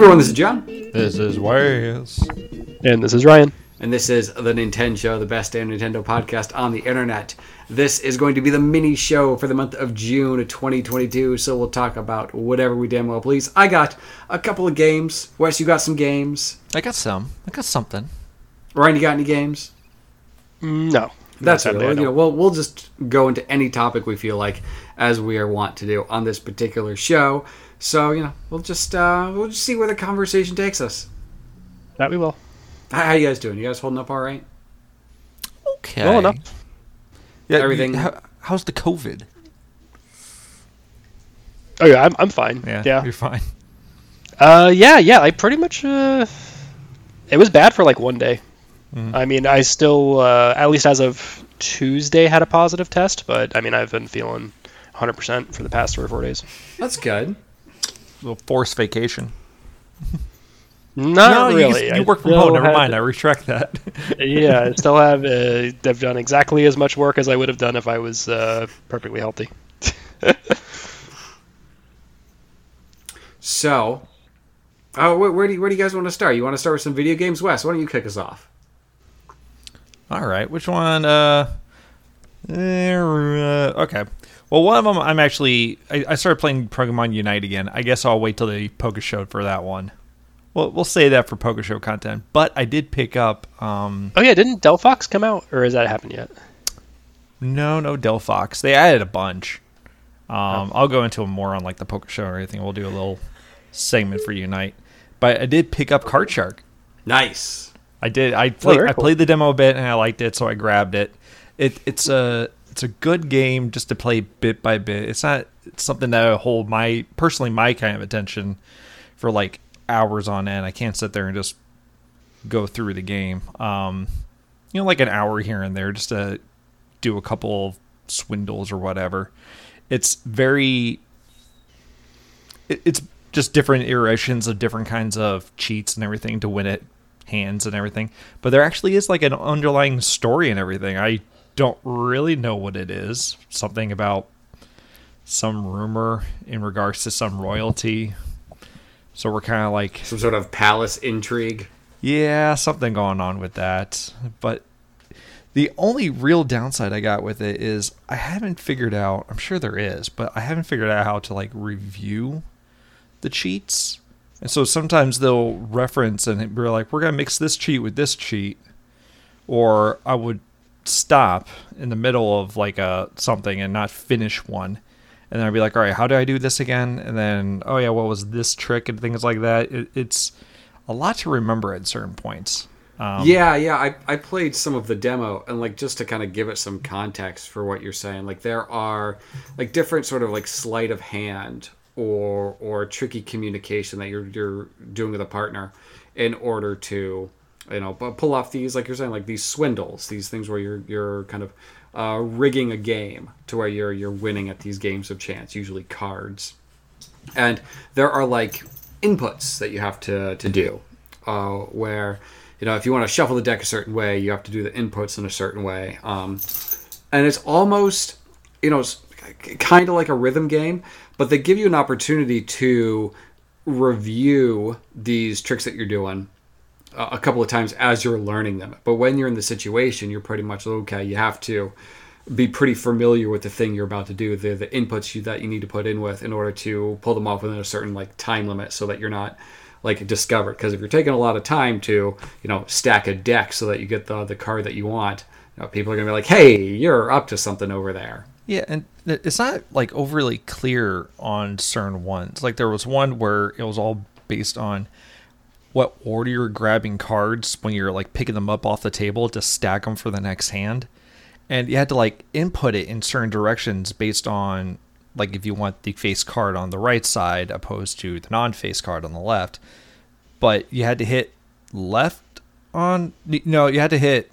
everyone, this is John. This is Wes. And this is Ryan. And this is the Nintendo Show, the best damn Nintendo podcast on the internet. This is going to be the mini show for the month of June of 2022, so we'll talk about whatever we damn well please. I got a couple of games. Wes, you got some games? I got something. Ryan, you got any games? No. That's it. We'll just go into any topic we feel like, as we are wont to do on this particular show. So, we'll just see where the conversation takes us. That we will. How you guys doing? You guys holding up all right? Okay. Well enough. Yeah, Everything. How's the COVID? Oh yeah, I'm fine. Yeah, you're fine. Yeah. I pretty much. It was bad for like one day. Mm-hmm. I mean, I still, at least as of Tuesday, had a positive test, but I mean, I've been feeling 100% for the past 3 or 4 days. That's good. A little forced vacation. Not really. You work from home. Never mind. I retract that. Yeah, I still have. I've done exactly as much work as I would have done if I was perfectly healthy. So, where do you guys want to start? You want to start with some video games? Wes, why don't you kick us off? All right. Which one? Okay. Well, one of them, I started playing Pokemon Unite again. I guess I'll wait till the Poke Show for that one. Well, we'll say that for Poke Show content. But I did pick up... Oh, yeah. Didn't Delphox come out? Or has that happened yet? No Delphox. They added a bunch. I'll go into more on like the Poke Show or anything. We'll do a little segment for Unite. But I did pick up Card Shark. Nice. I did. I played the demo a bit and I liked it, so I grabbed it. It's a good game just to play bit by bit. It's something that will hold my kind of attention for like hours on end. I can't sit there and just go through the game. Like an hour here and there just to do a couple of swindles or whatever. It's just different iterations of different kinds of cheats and everything to win it. Hands and everything, but there actually is like an underlying story and everything. I don't really know what it is. Something about some rumor in regards to some royalty. So we're kind of like some sort of palace intrigue. Yeah, something going on with that. But the only real downside I got with it is I haven't figured out. I'm sure there is, but I haven't figured out how to like review the cheats. And so sometimes they'll reference and be like, we're going to mix this cheat with this cheat. Or I would stop in the middle of like something and not finish one. And then I'd be like, all right, how do I do this again? And then, oh yeah, what was this trick and things like that? It's a lot to remember at certain points. I played some of the demo, and like just to kind of give it some context for what you're saying, like there are like different sort of like sleight of hand or tricky communication that you're doing with a partner in order to pull off these, like you're saying, like these swindles, these things where you're kind of rigging a game to where you're winning at these games of chance, usually cards. And there are like inputs that you have to do where if you want to shuffle the deck a certain way, you have to do the inputs in a certain way, and it's almost kind of like a rhythm game. But they give you an opportunity to review these tricks that you're doing a couple of times as you're learning them. But when you're in the situation, you're pretty much, okay, you have to be pretty familiar with the thing you're about to do, the inputs that you need to put in with in order to pull them off within a certain like time limit so that you're not like discovered. Because if you're taking a lot of time to, stack a deck so that you get the card that you want, people are going to be like, hey, you're up to something over there. Yeah, and it's not like overly clear on certain ones. Like there was one where it was all based on what order you're grabbing cards when you're like picking them up off the table to stack them for the next hand. And you had to like input it in certain directions based on like if you want the face card on the right side opposed to the non-face card on the left. But you had to hit left on... No, you had to hit...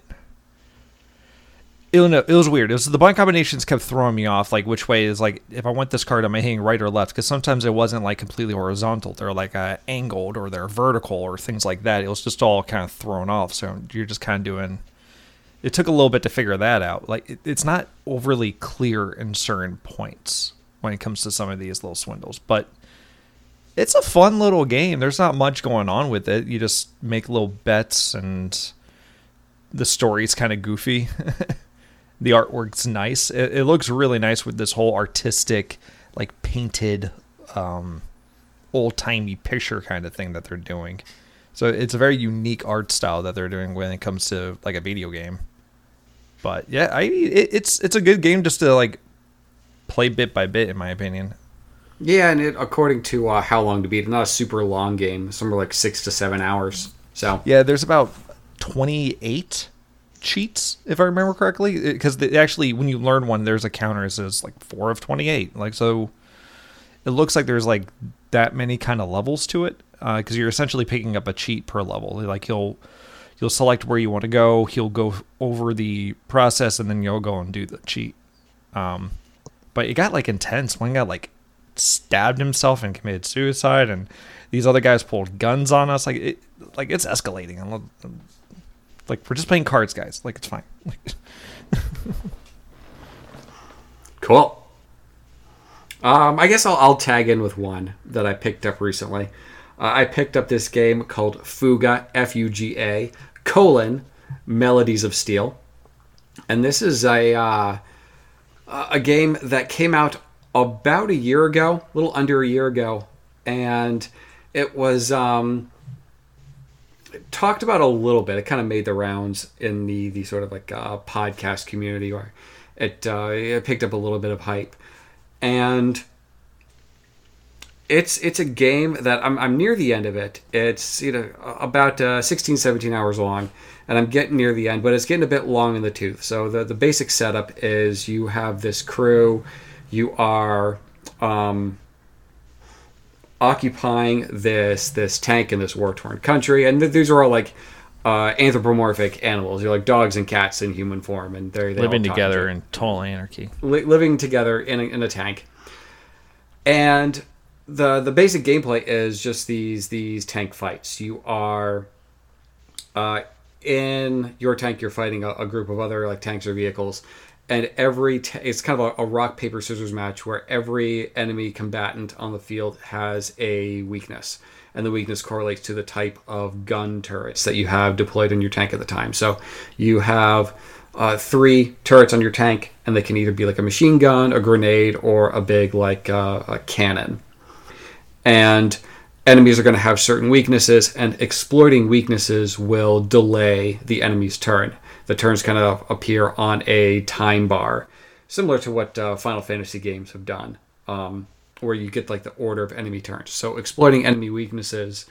It was weird. It was the blind combinations kept throwing me off. Like which way is like if I want this card, am I hitting right or left? Because sometimes it wasn't like completely horizontal. They're like angled or they're vertical or things like that. It was just all kind of thrown off. So you're just kind of doing. It took a little bit to figure that out. Like it's not overly clear in certain points when it comes to some of these little swindles, but It's a fun little game. There's not much going on with it. You just make little bets, and the story's kind of goofy. The artwork's nice. It looks really nice with this whole artistic, like painted, old-timey picture kind of thing that they're doing. So it's a very unique art style that they're doing when it comes to like a video game. But yeah, it's a good game just to like play bit by bit, in my opinion. Yeah, and according to How Long to Beat, not a super long game, somewhere like 6 to 7 hours. So yeah, there's about 28 cheats, if I remember correctly, because actually, when you learn one, there's a counter that says like 4 of 28. Like, so it looks like there's like that many kind of levels to it, because you're essentially picking up a cheat per level. Like you'll select where you want to go. He'll go over the process, and then you'll go and do the cheat. But it got like intense. One guy like stabbed himself and committed suicide, and these other guys pulled guns on us. Like it's escalating. Like, we're just playing cards, guys. Like, it's fine. Cool. I guess I'll tag in with one that I picked up recently. I picked up this game called Fuga, Fuga, Melodies of Steel. And this is a game that came out about a year ago, a little under a year ago. And it was talked about a little bit. It kind of made the rounds in the sort of like podcast community, where it picked up a little bit of hype. And it's a game that I'm near the end of it. It's about 16, 17 hours long, and I'm getting near the end, but it's getting a bit long in the tooth. So the basic setup is you have this crew, you are occupying this tank in this war-torn country, and these are all like anthropomorphic animals. You're like dogs and cats in human form, and they living together in total anarchy. Living together in a tank. And the basic gameplay is just these tank fights. You are in your tank. You're fighting a group of other like tanks or vehicles, and it's kind of a rock paper scissors match where every enemy combatant on the field has a weakness, and the weakness correlates to the type of gun turrets that you have deployed in your tank at the time. So you have 3 turrets on your tank, and they can either be like a machine gun, a grenade, or a big like a cannon. And enemies are going to have certain weaknesses, and exploiting weaknesses will delay the enemy's turn. The turns kind of appear on a time bar, similar to what Final Fantasy games have done, where you get like the order of enemy turns. So exploiting enemy weaknesses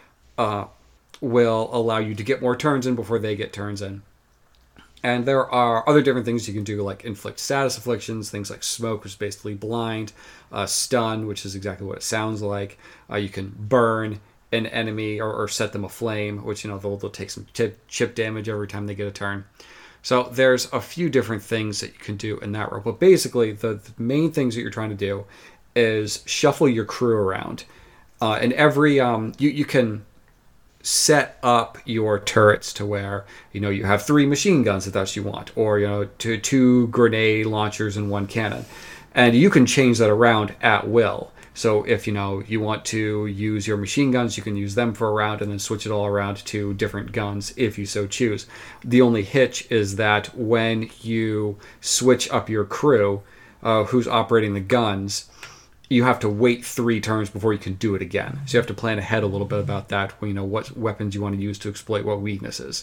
will allow you to get more turns in before they get turns in. And there are other different things you can do, like inflict status afflictions, things like smoke, which is basically blind, stun, which is exactly what it sounds like. You can burn an enemy or set them aflame, which they'll take some chip damage every time they get a turn. So there's a few different things that you can do in that role. But basically, the main things that you're trying to do is shuffle your crew around. And every you can set up your turrets to where you have 3 machine guns if that's what you want, or two grenade launchers and 1 cannon, and you can change that around at will. So if you want to use your machine guns, you can use them for a round and then switch it all around to different guns if you so choose. The only hitch is that when you switch up your crew, who's operating the guns, you have to wait 3 turns before you can do it again. So you have to plan ahead a little bit about that, what weapons you want to use to exploit what weaknesses.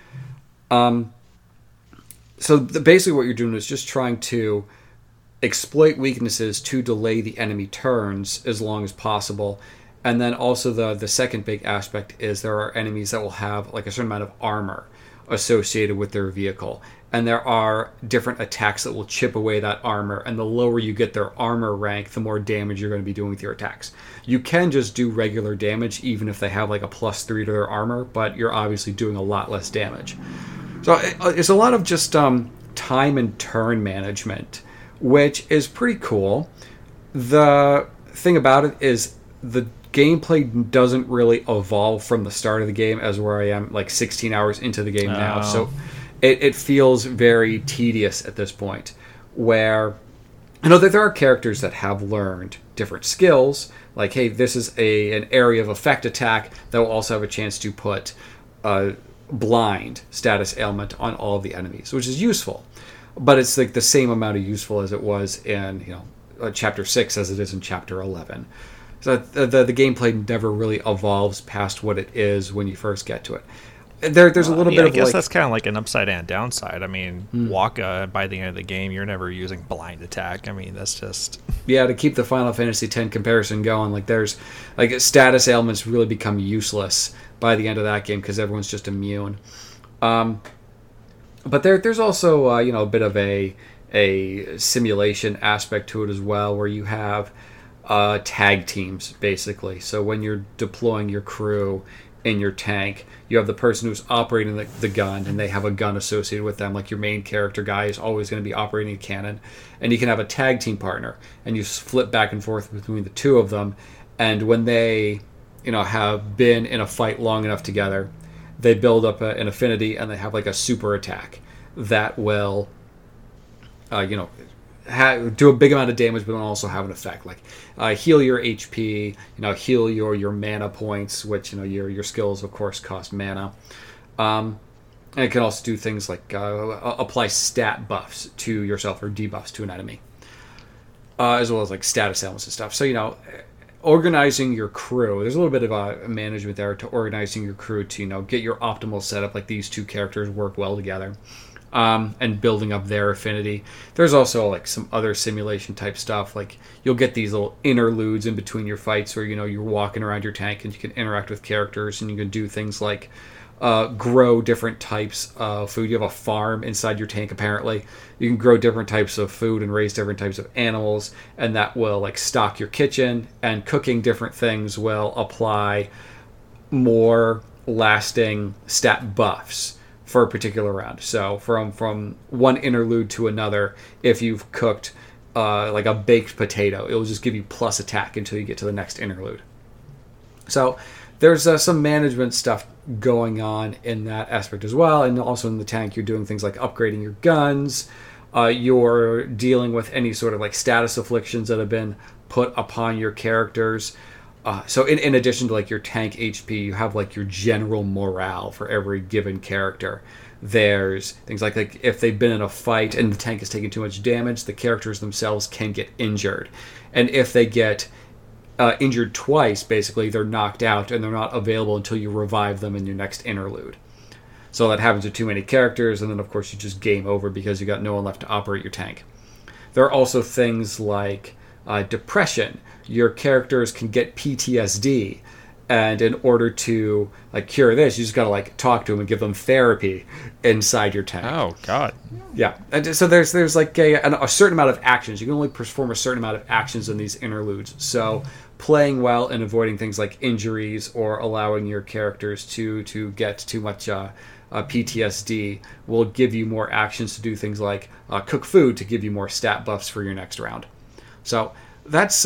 So basically what you're doing is just trying to exploit weaknesses to delay the enemy turns as long as possible. And then also the second big aspect is there are enemies that will have like a certain amount of armor associated with their vehicle. And there are different attacks that will chip away that armor. And the lower you get their armor rank, the more damage you're going to be doing with your attacks. You can just do regular damage even if they have like a +3 to their armor, but you're obviously doing a lot less damage. So it's a lot of just time and turn management, which is pretty cool. The thing about it is the gameplay doesn't really evolve from the start of the game as where I am like 16 hours into the game now. So it feels very tedious at this point, where I know that there are characters that have learned different skills, Like, hey, this is an area of effect attack that will also have a chance to put a blind status ailment on all of the enemies, which is useful. But it's like the same amount of useful as it was in chapter 6 as it is in chapter 11. So the gameplay never really evolves past what it is when you first get to it. There's a little bit of, I guess that's kind of like an upside and downside. I mean, Waka, by the end of the game, you're never using blind attack. I mean, that's just... Yeah, to keep the Final Fantasy X comparison going, like there's like status ailments really become useless by the end of that game because everyone's just immune. But there's also a bit of a simulation aspect to it as well, where you have tag teams basically. So when you're deploying your crew in your tank, you have the person who's operating the gun, and they have a gun associated with them. Like your main character guy is always going to be operating a cannon, and you can have a tag team partner, and you flip back and forth between the two of them. And when they, have been in a fight long enough together, they build up an affinity, and they have like a super attack that will, do a big amount of damage, but also have an effect like heal your HP, heal your mana points, which your skills of course cost mana. And it can also do things like apply stat buffs to yourself or debuffs to an enemy, as well as like status ailments and stuff. So organizing your crew, there's a little bit of a management there to organizing your crew to get your optimal setup. Like these two characters work well together. And building up their affinity. There's also like some other simulation type stuff. Like you'll get these little interludes in between your fights where you're walking around your tank and you can interact with characters, and you can do things like grow different types of food. You have a farm inside your tank apparently. You can grow different types of food and raise different types of animals, and that will like stock your kitchen, and cooking different things will apply more lasting stat buffs for a particular round. So from one interlude to another, if you've cooked like a baked potato, it will just give you plus attack until you get to the next interlude. So there's some management stuff going on in that aspect as well. And also in the tank, you're doing things like upgrading your guns. You're dealing with any sort of like status afflictions that have been put upon your characters. So in addition to like your tank HP, you have like your general morale for every given character. There's things like if they've been in a fight and the tank is taking too much damage, the characters themselves can get injured. And if they get injured twice, basically they're knocked out and they're not available until you revive them in your next interlude. So that happens with too many characters, and then of course you just game over because you got no one left to operate your tank. There are also things like depression. Your characters can get PTSD, and in order to like cure this, you just gotta like talk to them and give them therapy inside your tank. Oh God. Yeah, and so there's like a certain amount of actions. You can only perform a certain amount of actions in these interludes. So playing well and avoiding things like injuries or allowing your characters to get too much PTSD will give you more actions to do things like cook food to give you more stat buffs for your next round. So that's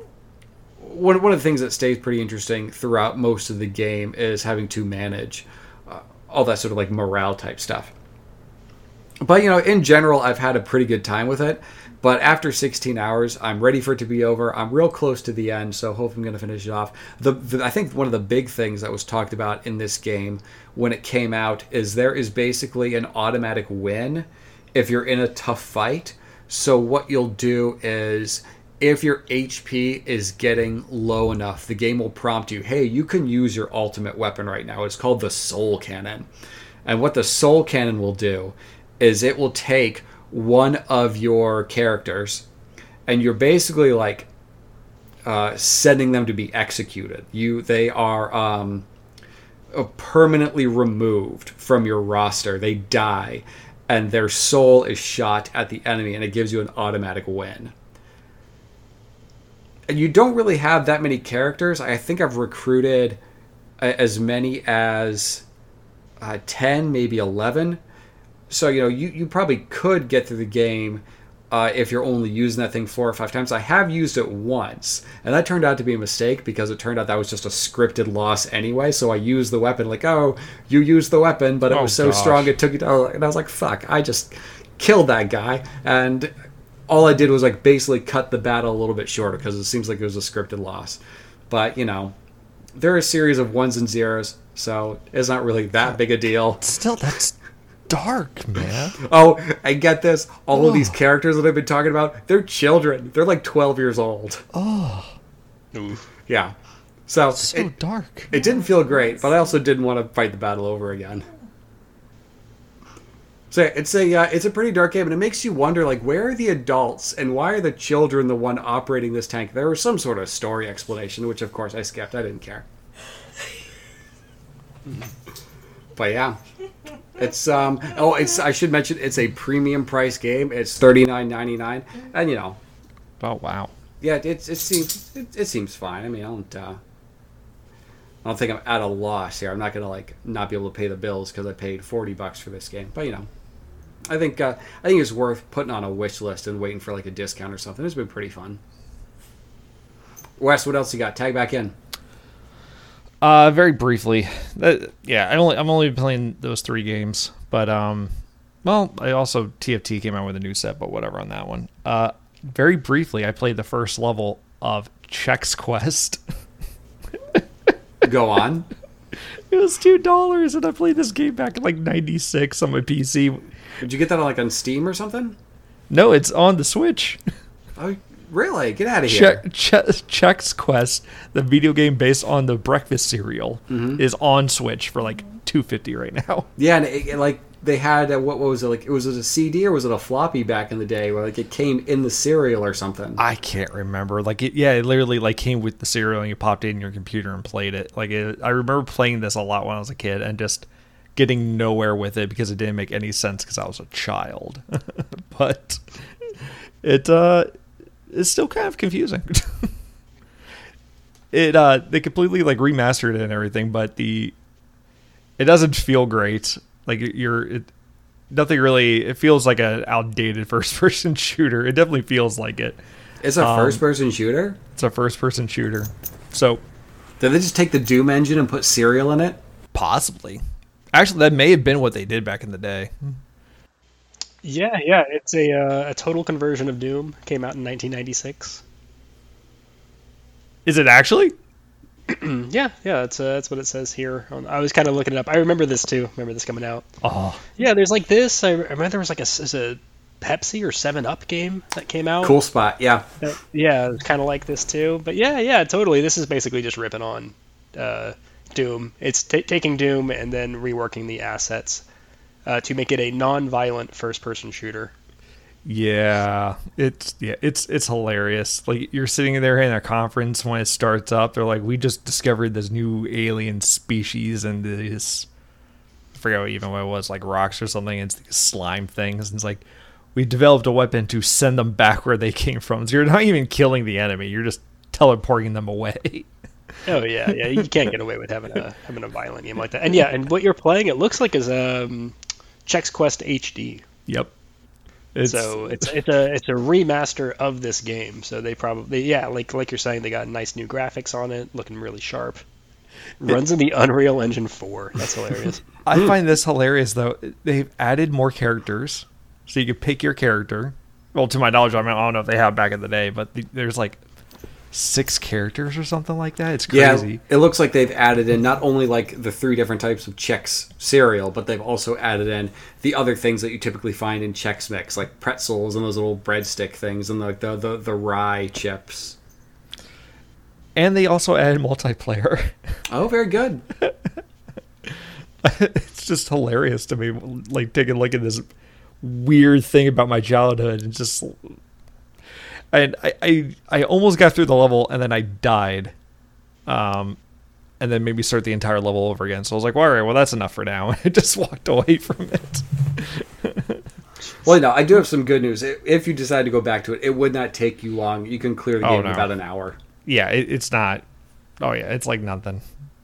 one of the things that stays pretty interesting throughout most of the game is having to manage all that sort of like morale type stuff. But in general, I've had a pretty good time with it. But after 16 hours, I'm ready for it to be over. I'm real close to the end, so hopefully I'm going to finish it off. I think one of the big things that was talked about in this game when it came out is there is basically an automatic win if you're in a tough fight. So what you'll do is, if your HP is getting low enough, the game will prompt you, hey, you can use your ultimate weapon right now. It's called the Soul Cannon. And what the Soul Cannon will do is it will take one of your characters, and you're basically like sending them to be executed. They are permanently removed from your roster. They die, and their soul is shot at the enemy, and it gives you an automatic win. And you don't really have that many characters. I think I've recruited as many as 10, maybe 11. So, you probably could get through the game if you're only using that thing 4 or 5 times. I have used it once, and that turned out to be a mistake because it turned out that was just a scripted loss anyway. So I used the weapon like, oh, you used the weapon, but it was so strong it took you down. And I was like, fuck, I just killed that guy. And all I did was like basically cut the battle a little bit shorter because it seems like it was a scripted loss. But they're a series of ones and zeros, so it's not really that big a deal. Still, that's dark, man. Oh, I get this. All of these characters that I've been talking about, they're children. They're like 12 years old. Oh, Yeah. So dark. It didn't feel great, but I also didn't want to fight the battle over again. So it's a pretty dark game, and it makes you wonder, like, where are the adults and why are the children the one operating this tank? There was some sort of story explanation, which of course I skipped. I didn't care. But yeah, it's I should mention it's a premium price game. It's $39.99, and Oh wow. yeah, it seems fine. I mean, I don't think I'm at a loss here. I'm not gonna not be able to pay the bills because I paid $40 for this game. But I think it's worth putting on a wish list and waiting for like a discount or something. It's been pretty fun. Wes, what else you got? Tag back in. Very briefly. I'm only playing those 3 games, but well, I also TFT came out with a new set, but whatever on that one. Very briefly, I played the first level of Chex Quest. Go on. It was $2, and I played this game back in like '96 on my PC. Did you get that on Steam or something? No, it's on the Switch. Oh, really? Get out of here. Chex Quest, the video game based on the breakfast cereal, is on Switch for like $2.50 right now. Yeah, and it they had what was it like? Was it a CD or was it a floppy back in the day where like it came in the cereal or something? I can't remember. It literally like came with the cereal and you popped it in your computer and played it. I remember playing this a lot when I was a kid and just getting nowhere with it because it didn't make any sense because I was a child. But it's still kind of confusing. They completely like remastered it and everything, but it doesn't feel great. Like nothing really. It feels like an outdated first-person shooter. It definitely feels like it. It's a first-person shooter. It's a first-person shooter. So, did they just take the Doom engine and put Serial in it? Possibly. Actually, that may have been what they did back in the day. Yeah. It's a total conversion of Doom. Came out in 1996. Is it actually? Yeah, that's what it says here. I was kind of looking it up. I remember this too. Remember this coming out. Oh. Yeah, there's like this. I remember there was like a Pepsi or 7-Up game that came out. Cool spot, yeah. Yeah, it's kind of like this too. But yeah, totally. This is basically just ripping on Doom. It's taking Doom and then reworking the assets to make it a non-violent first-person shooter. Yeah, it's hilarious. Like you're sitting there in a conference when it starts up. They're like, "We just discovered this new alien species and this." I forget what it was, like rocks or something. It's these slime things. And it's like, we developed a weapon to send them back where they came from. So you're not even killing the enemy. You're just teleporting them away. Oh yeah. You can't get away with having a violent game like that. And yeah, and what you're playing, it looks like is Chex Quest HD. Yep. It's a remaster of this game. So they probably like you're saying, they got nice new graphics on it, looking really sharp. Runs in the Unreal Engine 4. That's hilarious. I find this hilarious though. They've added more characters, so you can pick your character. Well, to my knowledge, I don't know if they have back in the day, but there's like 6 characters or something like that. It's crazy. Yeah, it looks like they've added in not only like the 3 different types of Chex cereal, but they've also added in the other things that you typically find in Chex Mix, like pretzels and those little breadstick things, and like the rye chips. And they also added multiplayer. Oh, very good. It's just hilarious to me, like taking a look at this weird thing about my childhood and just. And I almost got through the level and then I died, and then maybe start the entire level over again. So I was like, well, all right, well that's enough for now. I just walked away from it. Well, no, I do have some good news. If you decide to go back to it, it would not take you long. You can clear the game in about an hour. Yeah, it's not. Oh yeah, it's like nothing.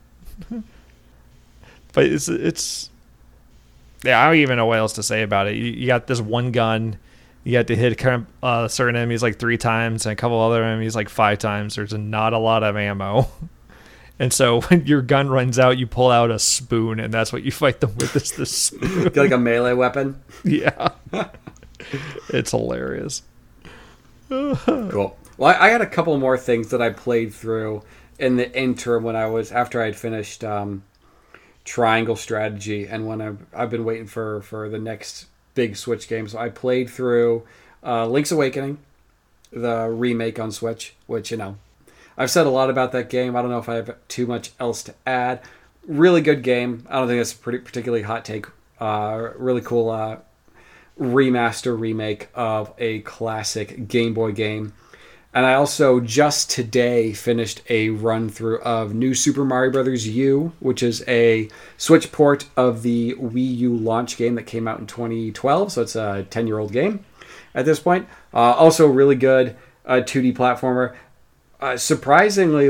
But it's. Yeah, I don't even know what else to say about it. You got this one gun. You have to hit certain enemies like 3 times and a couple other enemies like 5 times. There's not a lot of ammo. And so when your gun runs out, you pull out a spoon, and that's what you fight them with, is the spoon. Like a melee weapon? Yeah. It's hilarious. Cool. Well, I had a couple more things that I played through in the interim after I had finished Triangle Strategy, and when I've been waiting for the next big Switch game. So I played through Link's Awakening, the remake on Switch, which, I've said a lot about that game. I don't know if I have too much else to add. Really good game. I don't think that's a particularly hot take. Really cool remaster remake of a classic Game Boy game. And I also just today finished a run through of New Super Mario Bros. U, which is a Switch port of the Wii U launch game that came out in 2012. So it's a 10-year-old game at this point. Also really good 2D platformer. Surprisingly,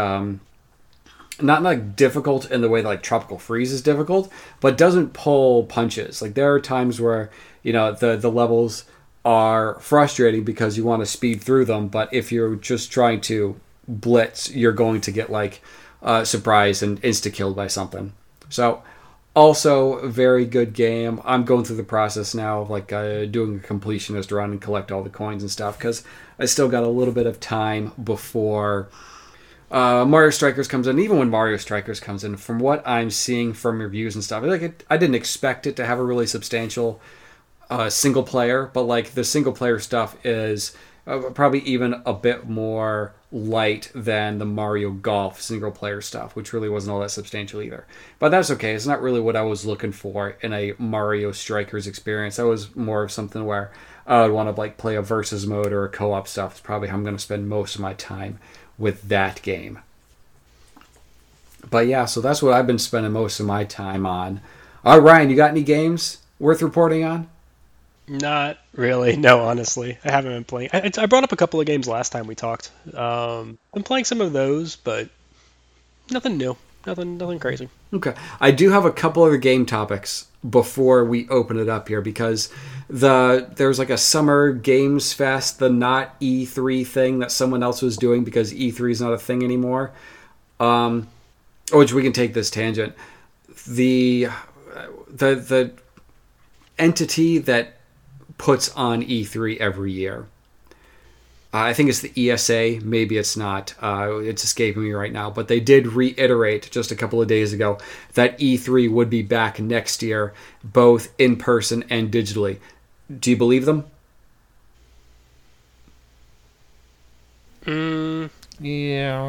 not difficult in the way that Tropical Freeze is difficult, but doesn't pull punches. There are times where the levels are frustrating because you want to speed through them, but if you're just trying to blitz, you're going to get surprised and insta-killed by something. So also a very good game. I'm going through the process now of doing a completionist run and collect all the coins and stuff, because I still got a little bit of time before Mario Strikers comes in. Even when Mario Strikers comes in, from what I'm seeing from reviews and stuff, I didn't expect it to have a really substantial single player, but the single player stuff is probably even a bit more light than the Mario Golf single player stuff, which really wasn't all that substantial either. But that's okay. It's not really what I was looking for in a Mario Strikers experience. That was more of something where I would want to play a versus mode or a co-op stuff. It's probably how I'm going to spend most of my time with that game. But yeah, so that's what I've been spending most of my time on. Ryan, you got any games worth reporting on? Not really. No, honestly. I haven't been playing. I brought up a couple of games last time we talked. Been playing some of those, but nothing new. Nothing crazy. Okay. I do have a couple other game topics before we open it up here, because there's a Summer Games Fest, the not E3 thing that someone else was doing because E3 is not a thing anymore. Which we can take this tangent. The entity that puts on E3 every year, I think it's the ESA. Maybe it's not. It's escaping me right now. But they did reiterate just a couple of days ago that E3 would be back next year, both in person and digitally. Do you believe them? Yeah.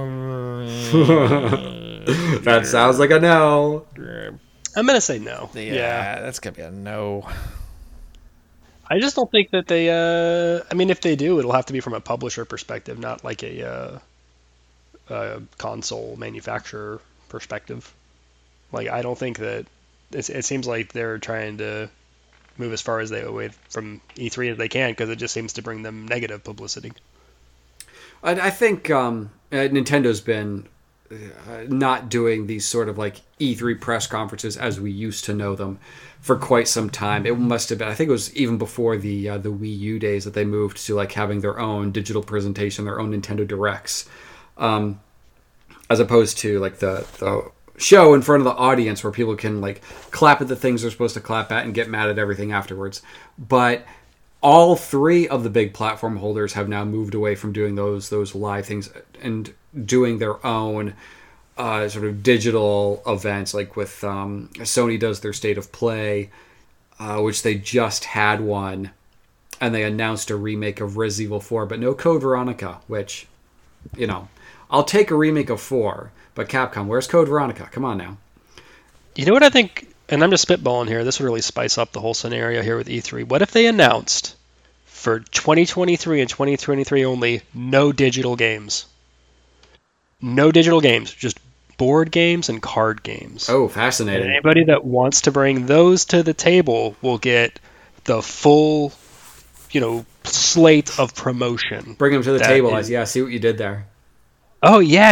That sounds like a no. I'm going to say no. Yeah, that's going to be a no. I just don't think that they... if they do, it'll have to be from a publisher perspective, not a console manufacturer perspective. I don't think that... It seems like they're trying to move as far away from E3 as they can, because it just seems to bring them negative publicity. I think Nintendo's been not doing these sort of E3 press conferences as we used to know them for quite some time. It must have been, I think it was even before the Wii U days that they moved to having their own digital presentation, their own Nintendo Directs, as opposed to the show in front of the audience where people can clap at the things they're supposed to clap at and get mad at everything afterwards. But all three of the big platform holders have now moved away from doing those live things and doing their own sort of digital events, with Sony does their State of Play, which they just had one, and they announced a remake of Resident Evil 4, but no Code Veronica, which, I'll take a remake of 4, but Capcom, where's Code Veronica? Come on now. You know what I think, and I'm just spitballing here, this would really spice up the whole scenario here with E3. What if they announced for 2023 and 2023 only, no digital games? No digital games, just board games and card games. Oh, fascinating. And anybody that wants to bring those to the table will get the full, slate of promotion. Bring them to the table. I see what you did there. Oh, yeah,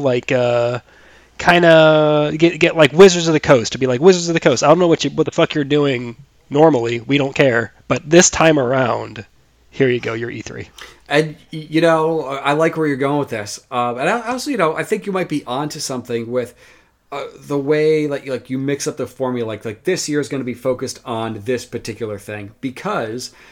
kind of get Wizards of the Coast to be Wizards of the Coast. I don't know what the fuck you're doing normally. We don't care. But this time around, here you go, your E3. And, I like where you're going with this. And I also, I think you might be onto something with the way you mix up the formula. This year is going to be focused on this particular thing. Because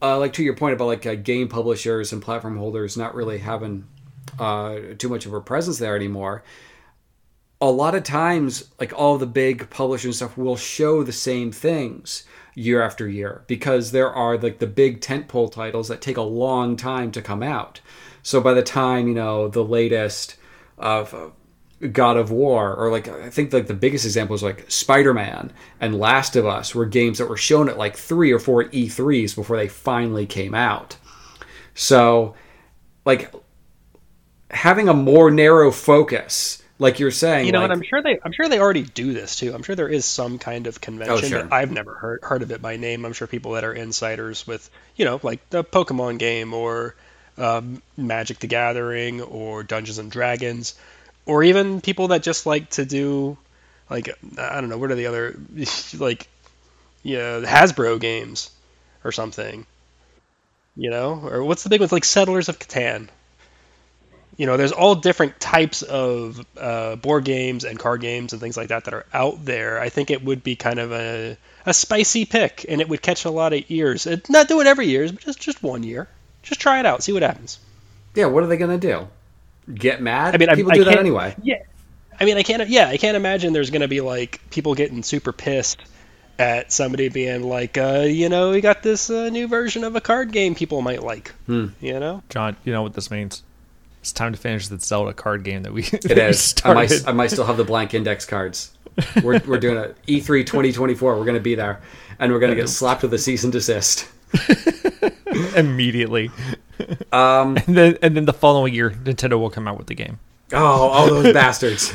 like to your point about like game publishers and platform holders not really having too much of a presence there anymore. A lot of times, like all the big publishers and stuff will show the same things year after year because there are like the big tentpole titles that take a long time to come out. So by the time, the latest of God of War, or like I think like the biggest example is like Spider-Man and Last of Us were games that were shown at like 3 or 4 E3s before they finally came out. So like having a more narrow focus, like you're saying, and I'm sure they already do this too. I'm sure there is some kind of convention, sure. but I've never heard of it by name. I'm sure people that are insiders with, like the Pokemon game or Magic the Gathering or Dungeons and Dragons, or even people that just like to do, like, I don't know, what are the other, like, Hasbro games or something, or what's the big ones, like Settlers of Catan. There's all different types of board games and card games and things like that are out there. I think it would be kind of a spicy pick, and it would catch a lot of ears. Not do it every year, but just 1 year. Just try it out, see what happens. Yeah, what are they going to do? Get mad? I mean, people do that anyway. Yeah. I mean, I can't imagine there's going to be like people getting super pissed at somebody being like, we got this new version of a card game people might like. John, you know what this means? It's time to finish the Zelda card game that we It is. I might still have the blank index cards. We're doing a E3 2024. We're going to be there, and we're going to get slapped with a cease and desist immediately. And then the following year, Nintendo will come out with the game. Oh, those bastards!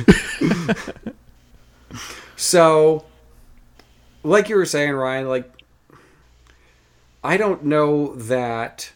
So, like you were saying, Ryan, like I don't know that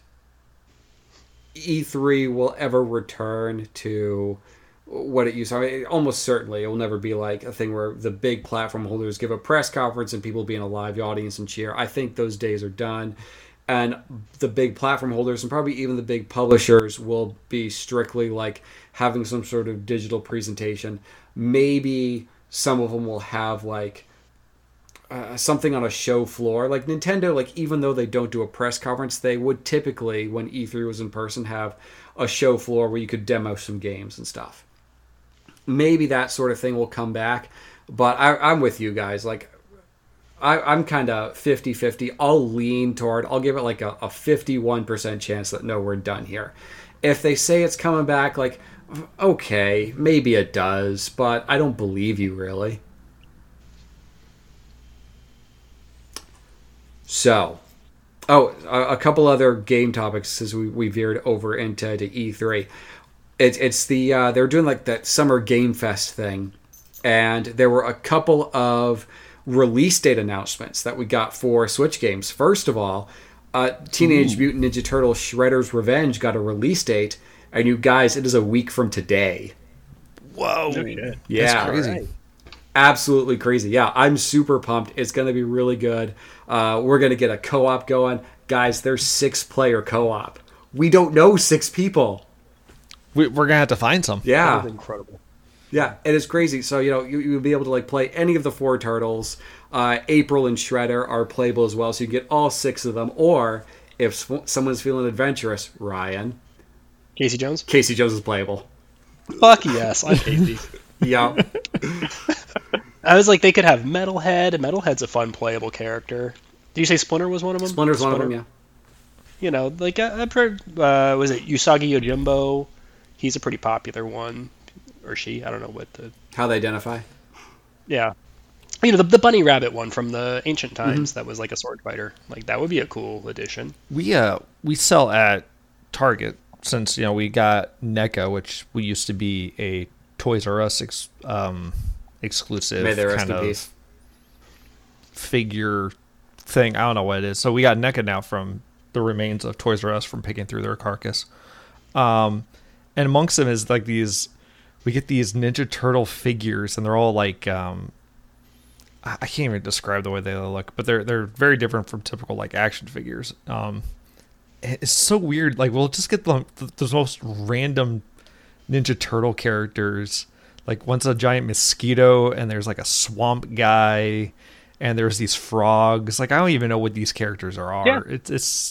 E3 will ever return to what it used to. I mean, almost certainly it will never be like a thing where the big platform holders give a press conference and people be in a live audience and cheer. I think those days are done, and the big platform holders and probably even the big publishers will be strictly like having some sort of digital presentation. Maybe some of them will have like something on a show floor. Like Nintendo, like even though they don't do a press conference, they would typically, when E3 was in person, have a show floor where you could demo some games and stuff. Maybe that sort of thing will come back, but I'm with you guys. Like I'm kind of 50-50. I'll give it like a 51% chance that no, we're done here. If they say it's coming back, like, okay, maybe it does, but I don't believe you really. So, a couple other game topics as we veered over into E3. It's the they're doing like that summer game fest thing, and there were a couple of release date announcements that we got for Switch games. First of all, Teenage Mutant Ninja Turtles Shredder's Revenge got a release date, and you guys, it is a week from today. Whoa! Okay. Yeah, that's crazy. Right. Absolutely crazy. Yeah, I'm super pumped. It's going to be really good. We're going to get a co-op going. Guys, there's 6-player co-op. We don't know 6 people. We're going to have to find some. Yeah. That is incredible. Yeah, it is crazy. So, you'll be able to like play any of the 4 turtles. April and Shredder are playable as well, so you get all 6 of them. Or, if someone's feeling adventurous, Ryan. Casey Jones? Casey Jones is playable. Fuck yes, I'm Casey. Yeah. I was like, they could have Metalhead. Metalhead's a fun playable character. Did you say Splinter was one of them? Splinter's one of them, yeah. Like I've heard, was it Usagi Yojimbo? He's a pretty popular one. Or she, I don't know what the... How they identify. Yeah. The bunny rabbit one from the ancient times that was like a sword fighter. Like, that would be a cool addition. We sell at Target since, we got NECA, which we used to be a Toys R Us exclusive May they rest kind in of peace. figure thing. I don't know what it is. So we got NECA now from the remains of Toys R Us from picking through their carcass. And amongst them is like we get these Ninja Turtle figures, and they're all like, I can't even describe the way they look, but they're very different from typical like action figures. It's so weird. Like, we'll just get the most random Ninja Turtle characters. Like, one's a giant mosquito, and there's like a swamp guy, and there's these frogs. Like, I don't even know what these characters are. Yeah. It's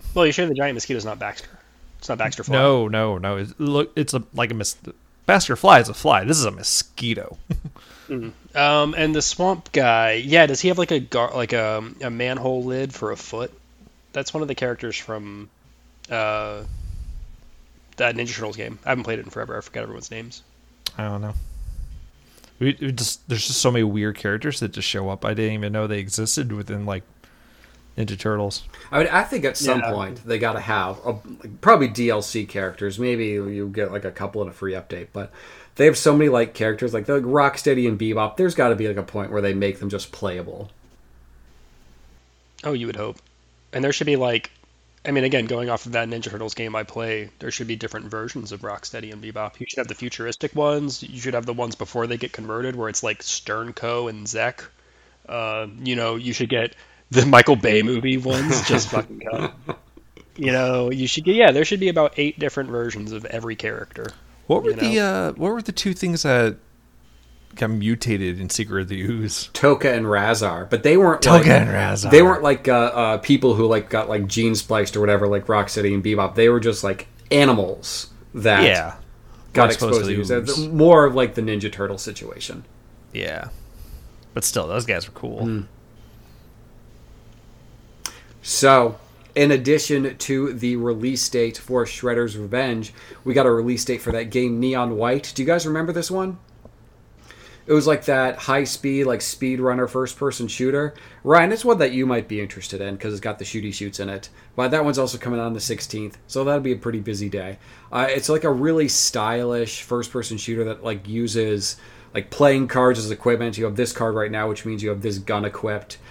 Well, you sure the giant mosquito's not Baxter? It's not Baxter Fly. No. It's like a Basker Fly is a fly. This is a mosquito. And the swamp guy, yeah, does he have like a manhole lid for a foot? That's one of the characters from that Ninja Turtles game. I haven't played it in forever. I forgot everyone's names. I don't know. There's just so many weird characters that just show up. I didn't even know they existed within like Ninja Turtles. I think at some point they got to have probably DLC characters. Maybe you get like a couple in a free update, but they have so many like characters like Rocksteady and Bebop. There's got to be like a point where they make them just playable. Oh, you would hope. And there should be like, I mean, again, going off of that Ninja Turtles game I play, there should be different versions of Rocksteady and Bebop. You should have the futuristic ones. You should have the ones before they get converted, where it's like Sternco and Zek. You should get the Michael Bay movie ones. Just fucking cut. You should get. Yeah, there should be about 8 different versions of every character. What were the 2 things that got mutated in Secret of the Ooze? Toka and Razar, but they weren't Razar. They weren't like people who like got like gene spliced or whatever, like Rocksteady and Bebop. They were just like animals that got exposed to the ooze. More of like the Ninja Turtle situation. Yeah, but still, those guys were cool. So, in addition to the release date for Shredder's Revenge, we got a release date for that game Neon White. Do you guys remember this one? It was like that high-speed, like speedrunner first-person shooter. Ryan, it's one that you might be interested in because it's got the shooty shoots in it. But that one's also coming out on the 16th, so that'll be a pretty busy day. It's like a really stylish first-person shooter that like uses like playing cards as equipment. You have this card right now, which means you have this gun equipped.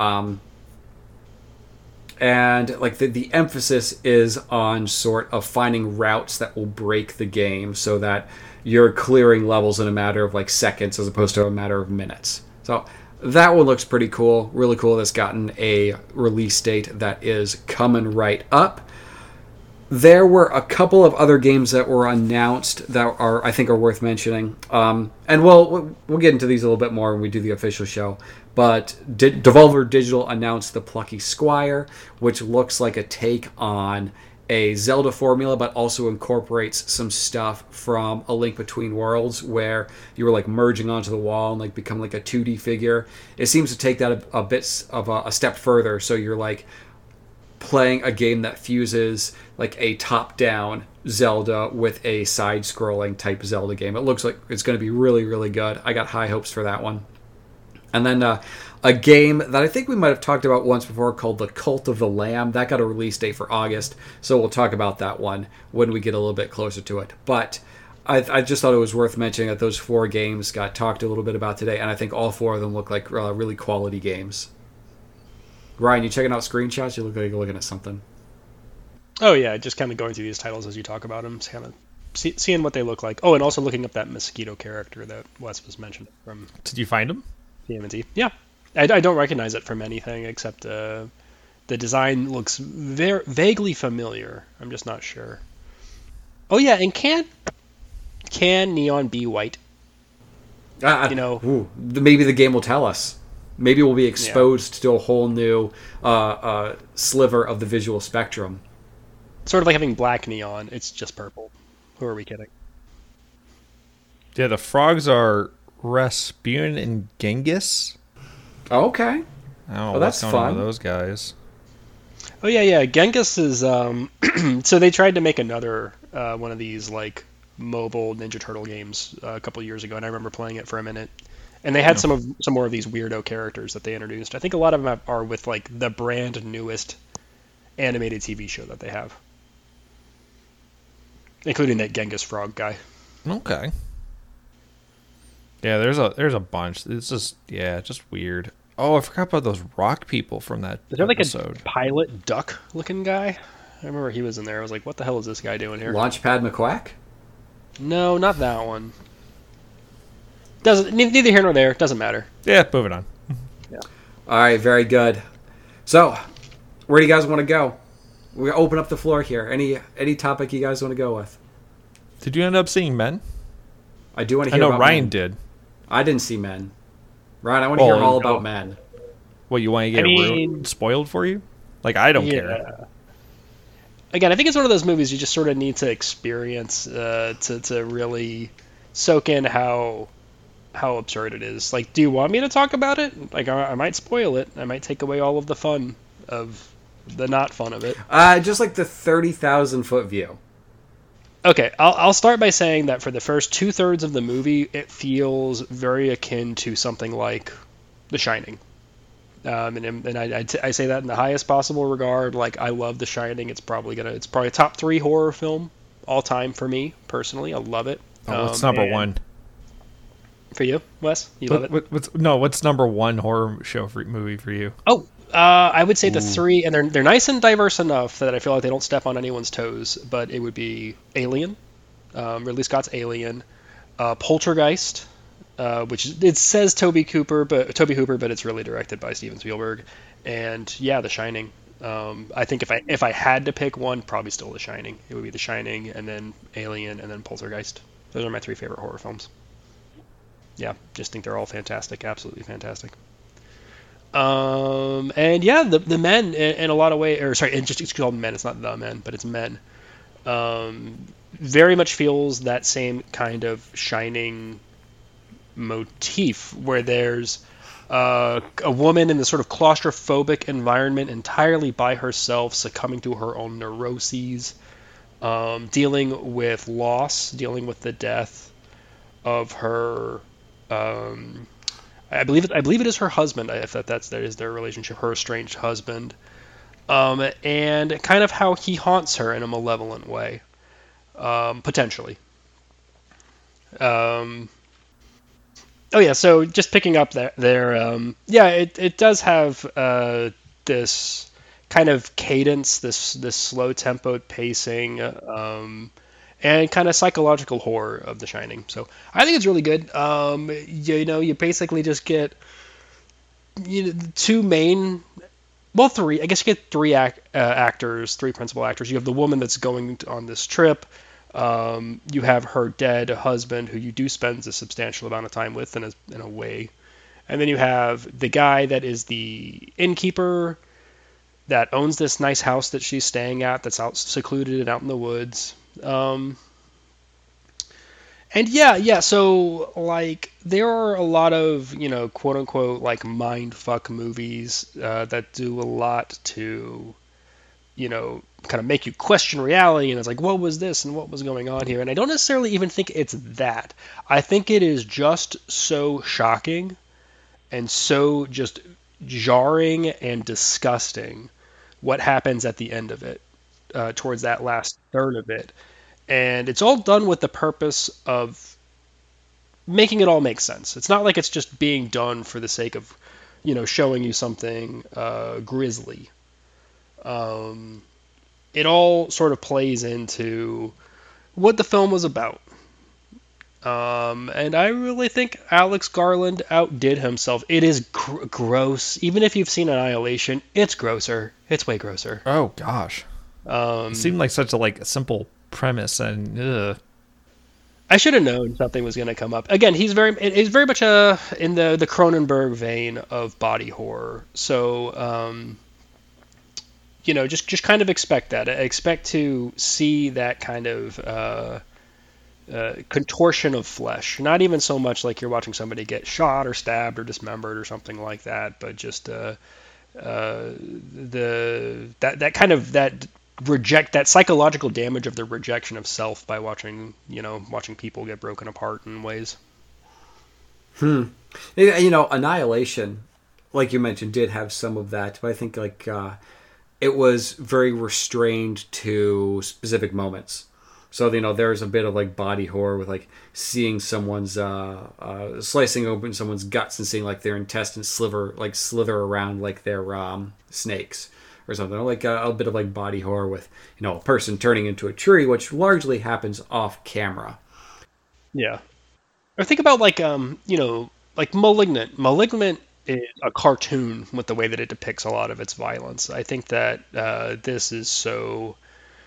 And like the emphasis is on sort of finding routes that will break the game so that you're clearing levels in a matter of like seconds as opposed to a matter of minutes. So that one looks pretty cool. Really cool that's gotten a release date that is coming right up. There were a couple of other games that were announced that I think are worth mentioning. And we'll get into these a little bit more when we do the official show. But Devolver Digital announced the Plucky Squire, which looks like a take on a Zelda formula, but also incorporates some stuff from A Link Between Worlds, where you were like merging onto the wall and like become like a 2D figure. It seems to take that a bit of a step further. So you're like playing a game that fuses like a top-down Zelda with a side-scrolling type Zelda game. It looks like it's going to be really, really good. I got high hopes for that one. And then a game that I think we might have talked about once before called The Cult of the Lamb. That got a release date for August, so we'll talk about that one when we get a little bit closer to it. But I just thought it was worth mentioning that those 4 games got talked a little bit about today, and I think all 4 of them look like really quality games. Ryan, you checking out screenshots? You look like you're looking at something. Oh yeah, just kind of going through these titles as you talk about them, kind of seeing what they look like. Oh, and also looking up that mosquito character that Wes was mentioning from. Did you find him? TMNT. Yeah, I don't recognize it from anything except the design looks very vaguely familiar. I'm just not sure. Oh yeah, and can Neon be white? Maybe the game will tell us. Maybe we'll be exposed to a whole new sliver of the visual spectrum. Sort of like having black neon. It's just purple. Who are we kidding? Yeah, the frogs are Rasputin and Genghis. Oh, okay. I don't know what's going on with those guys. Oh yeah. Genghis is so they tried to make another one of these like mobile Ninja Turtle games a couple years ago, and I remember playing it for a minute. And they had some more of these weirdo characters that they introduced. I think a lot of them are with like the brand newest animated TV show that they have, including that Genghis frog guy. Okay. Yeah, there's a bunch. It's just weird. Oh, I forgot about those rock people from that Is there episode. Like a pilot duck looking guy? I remember he was in there. I was like, what the hell is this guy doing here? Launchpad McQuack? No, not that one. Neither here nor there. Doesn't matter. Yeah, moving on. Yeah. All right, very good. So, where do you guys want to go? We're gonna open up the floor here. Any topic you guys want to go with? Did you end up seeing Men? I do want to hear. I know about Ryan Men. did. I didn't see Men. Ryan, I want to hear all about Men. What, you want to get spoiled for you? Like, I don't care. again, I think it's one of those movies you just sort of need to experience to really soak in how absurd it is. Like, do you want me to talk about it? Like, I might spoil it. I might take away all of the fun of the not fun of it. Just like the 30,000-foot view. Okay, I'll start by saying that for the first 2/3 of the movie, it feels very akin to something like The Shining. And I say that in the highest possible regard. Like, I love The Shining. It's probably a top 3 horror film all time for me personally. I love it. Oh, what's number one? For you, Wes? You love it? What's number one horror show movie for you? Oh, I would say the 3, and they're nice and diverse enough that I feel like they don't step on anyone's toes. But it would be Alien, Ridley Scott's Alien, Poltergeist, which it says Toby Hooper, but it's really directed by Steven Spielberg, and yeah, The Shining. I think if I had to pick one, probably still The Shining. It would be The Shining, and then Alien, and then Poltergeist. Those are my 3 favorite horror films. Yeah, just think they're all fantastic, absolutely fantastic. And yeah, the Men in a lot of ways, or sorry, it's called Men. It's not The Men, but it's Men. Very much feels that same kind of Shining motif where there's a woman in this sort of claustrophobic environment entirely by herself, succumbing to her own neuroses, dealing with loss, dealing with the death of her. I believe it is her husband. If that is their relationship, her estranged husband, and kind of how he haunts her in a malevolent way, potentially. Oh yeah, so just picking up there, yeah, it does have this kind of cadence, this slow tempoed pacing, and kind of psychological horror of The Shining. So I think it's really good. You basically just get two main, well, three. I guess you get three actors, three principal actors. You have the woman that's going on this trip. You have her dead husband, who you do spend a substantial amount of time with in a way. And then you have the guy that is the innkeeper that owns this nice house that she's staying at that's out secluded and out in the woods. And yeah, so like there are a lot of, quote unquote, like mind fuck movies that do a lot to, kind of make you question reality, and it's like, what was this and what was going on here? And I don't necessarily even think it's that. I think it is just so shocking and so just jarring and disgusting what happens at the end of it, towards that last third of it. And it's all done with the purpose of making it all make sense. It's not like it's just being done for the sake of, showing you something grisly. It all sort of plays into what the film was about. And I really think Alex Garland outdid himself. It is gross. Even if you've seen Annihilation, it's grosser. It's way grosser. Oh, gosh. It seemed like such a simple premise, and I should have known something was going to come up. Again, he's very much in the Cronenberg vein of body horror. So, just kind of expect that. Expect to see that kind of contortion of flesh. Not even so much like you're watching somebody get shot or stabbed or dismembered or something like that, but just that psychological damage of the rejection of self by watching people get broken apart in ways. Annihilation, like you mentioned, did have some of that, but I think it was very restrained to specific moments. So there's a bit of body horror with seeing someone's slicing open someone's guts and seeing their intestines slither around like they're snakes or something, like a bit of body horror with a person turning into a tree, which largely happens off camera. Yeah, or think about Malignant. Malignant is a cartoon with the way that it depicts a lot of its violence. I think that this is so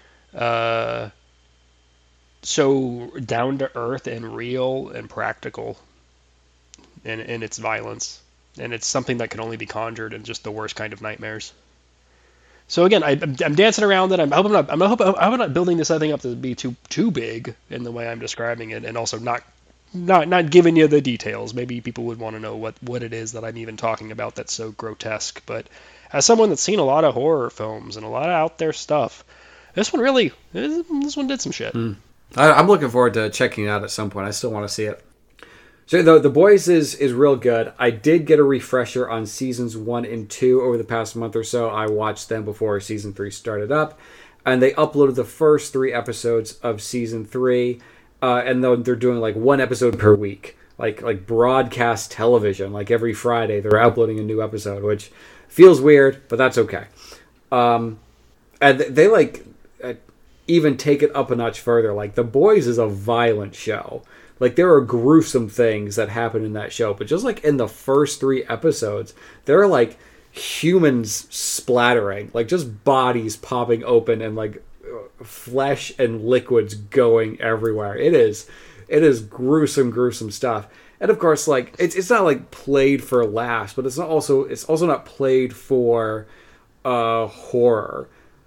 down to earth and real and practical in its violence, and it's something that can only be conjured in just the worst kind of nightmares. So again, I'm dancing around it. I'm not building this thing up to be too big in the way I'm describing it, and also not giving you the details. Maybe people would want to know what it is that I'm even talking about that's so grotesque. But as someone that's seen a lot of horror films and a lot of out there stuff, this one did some shit. I'm looking forward to checking it out at some point. I still want to see it. So the Boys is real good. I did get a refresher on seasons 1 and 2 over the past month or so. I watched them before season 3 started up, and they uploaded the first 3 episodes of season 3, and then they're doing like 1 episode per week, like broadcast television. Like every Friday, they're uploading a new episode, which feels weird, but that's okay. And they even take it up a notch further. Like The Boys is a violent show. Like, there are gruesome things that happen in that show. But just, like, in the first 3 episodes, there are, like, humans splattering. Like, just bodies popping open and, like, flesh and liquids going everywhere. It is gruesome stuff. And, of course, like, it's not, like, played for laughs. But it's also not played for horror.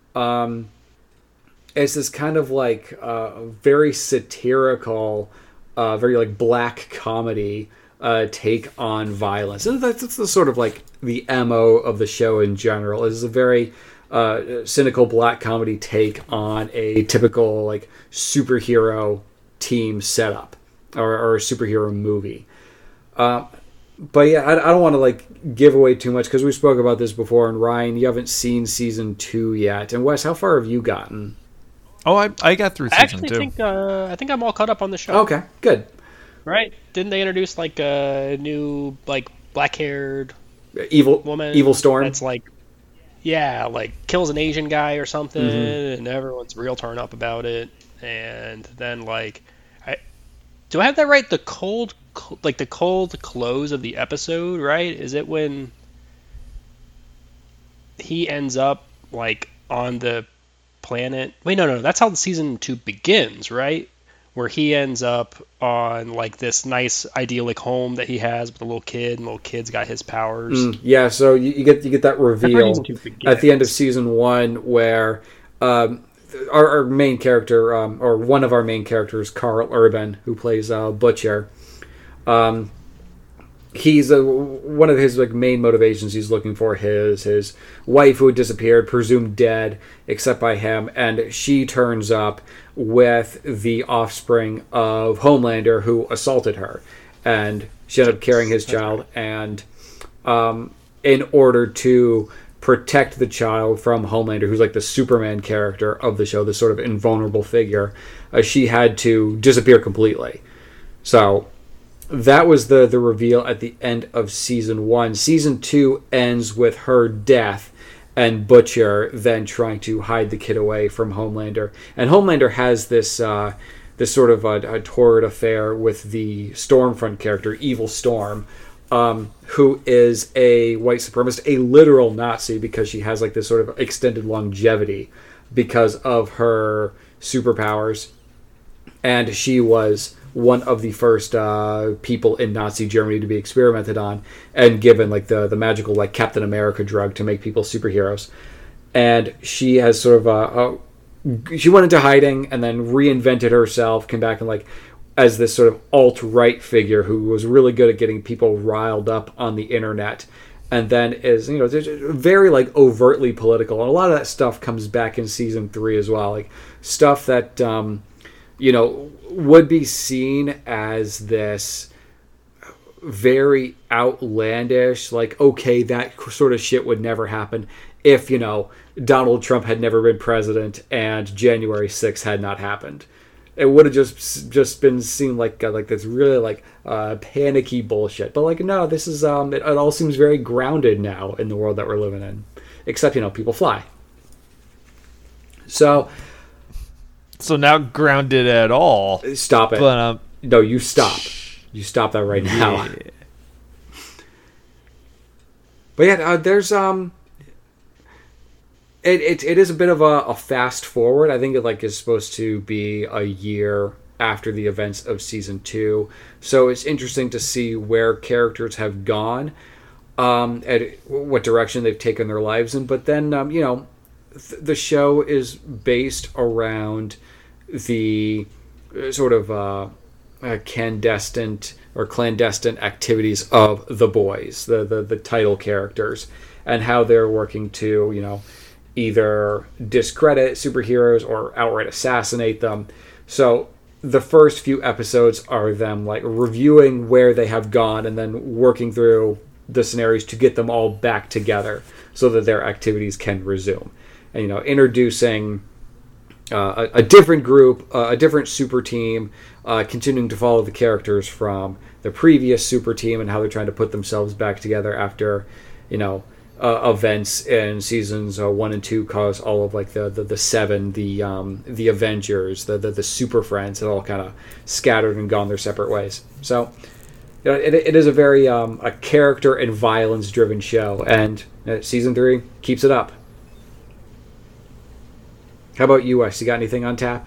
It's this kind of, like, very satirical... very like black comedy take on violence, and that's the sort of like the MO of the show in general. Is a very cynical black comedy take on a typical like superhero team setup or a superhero movie. But yeah, I don't want to like give away too much because we spoke about this before. And Ryan, you haven't seen season 2 yet, and Wes, how far have you gotten? Oh, I got through season 2. I think I'm all caught up on the show. Okay, good. Right? Didn't they introduce like a new like black-haired woman, evil Storm? That's like, yeah, like kills an Asian guy or something, and everyone's real turn up about it. And then like, do I have that right? The cold close of the episode, right? Is it when he ends up like on the planet? Wait, no, that's how the season 2 begins, right? Where he ends up on like this nice idyllic home that he has with a little kid, and little kid's got his powers. Yeah, so you get that reveal at the end of season 1 where our main character, or one of our main characters, Carl Urban, who plays Butcher, he's one of his like main motivations. He's looking for his wife who had disappeared, presumed dead, except by him, and she turns up with the offspring of Homelander, who assaulted her, and she ended up carrying his child. And in order to protect the child from Homelander, who's like the Superman character of the show, this sort of invulnerable figure, she had to disappear completely. So that was the reveal at the end of season 1. Season 2 ends with her death and Butcher then trying to hide the kid away from Homelander. And Homelander has this sort of a torrid affair with the Stormfront character, Evil Storm, who is a white supremacist, a literal Nazi, because she has like this sort of extended longevity because of her superpowers. And she was one of the first people in Nazi Germany to be experimented on and given like the magical like Captain America drug to make people superheroes. And she has sort of she went into hiding and then reinvented herself, came back and like as this sort of alt-right figure who was really good at getting people riled up on the internet, and then is very like overtly political. And a lot of that stuff comes back in season 3 as well, like stuff that would be seen as this very outlandish, like, okay, that sort of shit would never happen if, Donald Trump had never been president and January 6th had not happened. It would have just been seen like this really like panicky bullshit. But like, no, this is it all seems very grounded now in the world that we're living in, except people fly. So now grounded at all. Stop it. But no, you stop. You stop that right now. Yeah. But yeah, there's it is a bit of a fast forward. I think it is supposed to be a year after the events of season 2, so it's interesting to see where characters have gone, and what direction they've taken their lives in. But then the show is based around the sort of clandestine activities of the boys, the title characters, and how they're working to, either discredit superheroes or outright assassinate them. So the first few episodes are them like reviewing where they have gone and then working through the scenarios to get them all back together so that their activities can resume. And, introducing a different group, a different super team, continuing to follow the characters from the previous super team and how they're trying to put themselves back together after, events in seasons 1 and 2 cause all of like the Seven, the Avengers, the Super Friends had all kind of scattered and gone their separate ways. So it is a very a character and violence driven show, and season 3 keeps it up. How about you, Wes? You got anything on tap?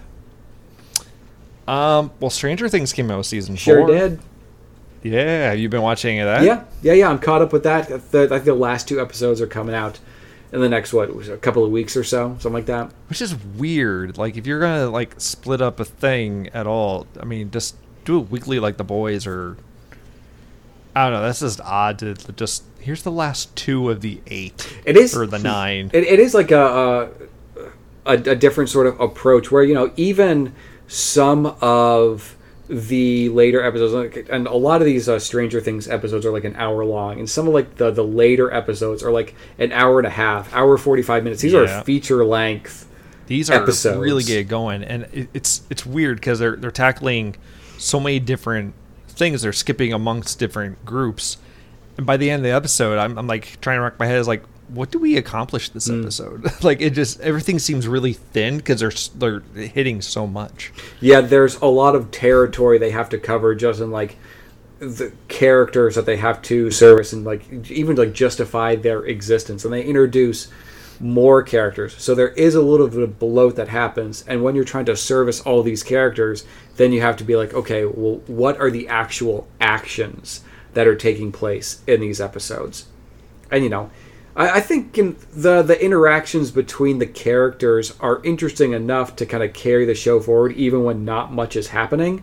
Well, Stranger Things came out season 4. Sure did. Yeah, have you been watching any of that? Yeah. I'm caught up with that. I think the last 2 episodes are coming out in the next a couple of weeks or so, something like that. Which is weird. Like, if you're gonna like split up a thing at all, I mean, just do it weekly like The Boys, or I don't know. That's just odd to just here's the last 2 of the 8. It is, or the 9. It is like a different sort of approach where even some of the later episodes, and a lot of these Stranger Things episodes are like an hour long, and some of like the later episodes are like an hour and a half, hour 45 minutes. These are feature length. These episodes. Are really get going, and it's weird because they're tackling so many different things. They're skipping amongst different groups, and by the end of the episode, I'm like trying to rack my head. Is like, what do we accomplish this episode? Like, it just everything seems really thin because they're hitting so much. Yeah, there's a lot of territory they have to cover just in like the characters that they have to service and like even like justify their existence, and they introduce more characters. So there is a little bit of bloat that happens, and when you're trying to service all these characters, then you have to be like, okay, well, what are the actual actions that are taking place in these episodes? And I think the interactions between the characters are interesting enough to kind of carry the show forward, even when not much is happening.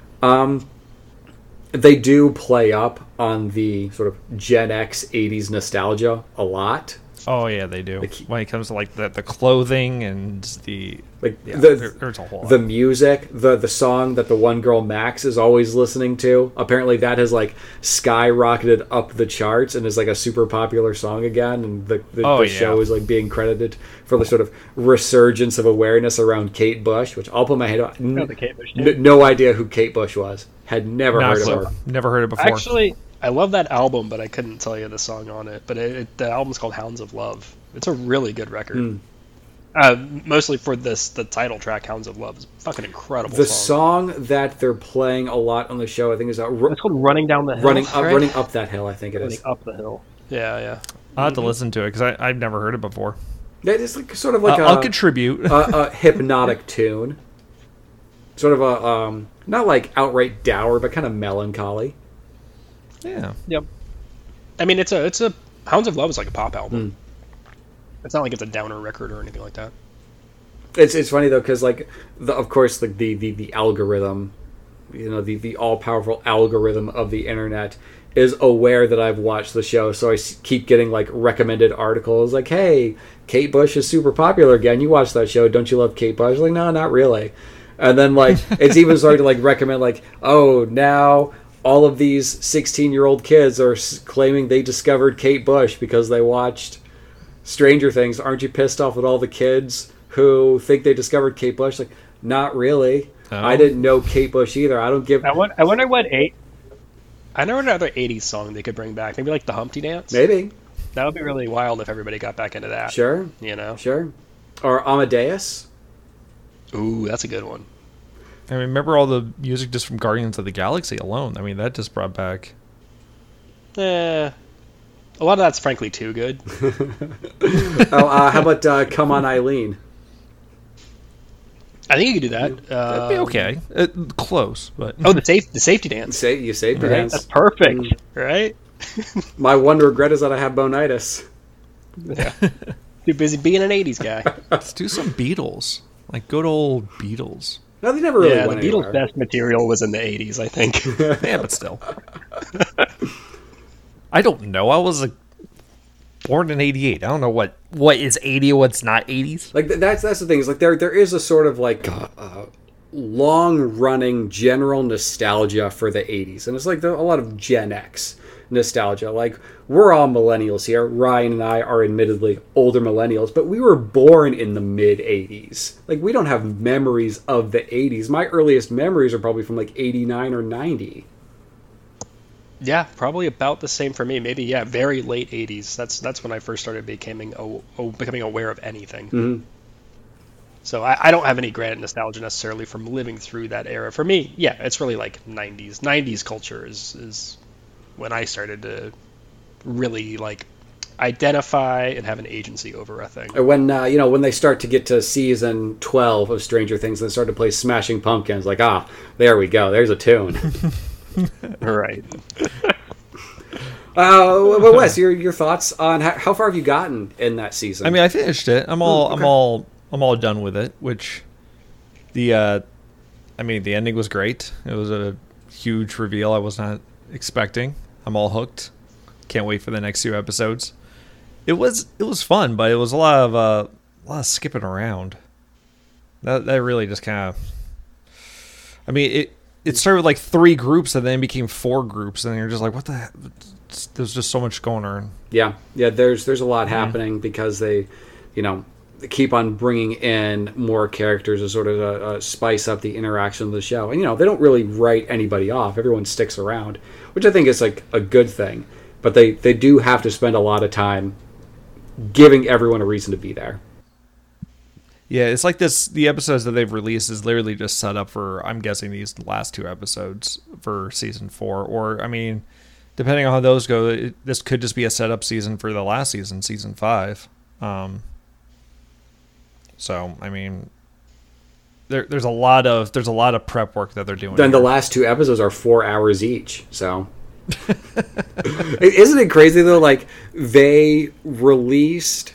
They do play up on the sort of Gen X 80s nostalgia a lot. Oh yeah, they do. When it comes to like the clothing and the there's a whole lot. The music, the song that the one girl Max is always listening to. Apparently, that has like skyrocketed up the charts and is like a super popular song again. And the show is like being credited for the sort of resurgence of awareness around Kate Bush, which I'll put my head on. No idea who Kate Bush was. Had never heard of her. Never heard it before. Actually, I love that album, but I couldn't tell you the song on it. But the album's called Hounds of Love. It's a really good record. Mostly for the title track, Hounds of Love. Is a fucking incredible The song that they're playing a lot on the show, I think, is... it's called Running Down the Hill. Running Up That Hill, I think it is. Running Up the Hill. Yeah. I'll have to listen to it, because I've never heard it before. It's like, sort of like I'll contribute. a hypnotic tune. Sort of a... not like outright dour, but kind of melancholy. Yeah. Yep. I mean, it's a Hounds of Love is like a pop album. It's not like it's a downer record or anything like that. It's funny though, because like of course like the algorithm, the all powerful algorithm of the internet is aware that I've watched the show, so I keep getting like recommended articles like, hey, Kate Bush is super popular again. You watched that show? Don't you love Kate Bush? Like, no, not really. And then like it's even starting to like recommend like, oh, now all of these 16-year-old kids are claiming they discovered Kate Bush because they watched Stranger Things. Aren't you pissed off at all the kids who think they discovered Kate Bush? Like, not really. Oh. I didn't know Kate Bush either. I don't give... I wonder what other 80s song they could bring back. Maybe like the Humpty Dance? Maybe. That would be really wild if everybody got back into that. Sure. Sure. Or Amadeus. Ooh, that's a good one. I mean, remember all the music just from Guardians of the Galaxy alone. I mean, that just brought back... A lot of that's frankly too good. How about Come On Eileen? I think you could do that. That'd be okay. Close, but... Oh, the safety dance. You safety dance. That's perfect, right? My one regret is that I have bonitis. Yeah. Too busy being an 80s guy. Let's do some Beatles. Like good old Beatles. No, they never really Yeah, the went Beatles' anywhere. best material was in the 80s, I think. Yeah, but still. I don't know. I was born in 88. I don't know what is 80 and what's not 80s. Like that's the thing is like there is a sort of like long running general nostalgia for the 80s, and it's like a lot of Gen X nostalgia. Like we're all millennials here. Ryan and I are admittedly older millennials, but we were born in the mid 80s. Like we don't have memories of the 80s. My earliest memories are probably from like 89 or 90. Yeah, probably about the same for me. Maybe, yeah, very late 80s. That's when I first started becoming aware of anything. Mm-hmm. So I don't have any grand nostalgia necessarily from living through that era. For me, yeah, it's really like 90s. 90s culture is when I started to really like identify and have an agency over a thing. When when they start to get to season 12 of Stranger Things and start to play Smashing Pumpkins, like there we go, there's a tune. Right. But Wes, your thoughts on how far have you gotten in that season? I mean, I finished it. I'm all done with it. Which the ending was great. It was a huge reveal I was not expecting. I'm all hooked. Can't wait for the next 2 episodes. It was fun, but it was a lot of skipping around. That really just kind of. I mean, it started with like 3 groups and then became 4 groups, and you're just like, what the heck? There's just so much going on. Yeah. There's a lot happening because they keep on bringing in more characters to sort of spice up the interaction of the show, and they don't really write anybody off. Everyone sticks around, which I think is like a good thing. But they do have to spend a lot of time giving everyone a reason to be there. Yeah, it's like the episodes that they've released is literally just set up for, I'm guessing, these last 2 episodes for season 4. Or, I mean, depending on how those go, this could just be a setup season for the last season 5. So, I mean, there's a lot of prep work that they're doing. Then the last 2 episodes are 4 hours each, so... Isn't it crazy though? Like they released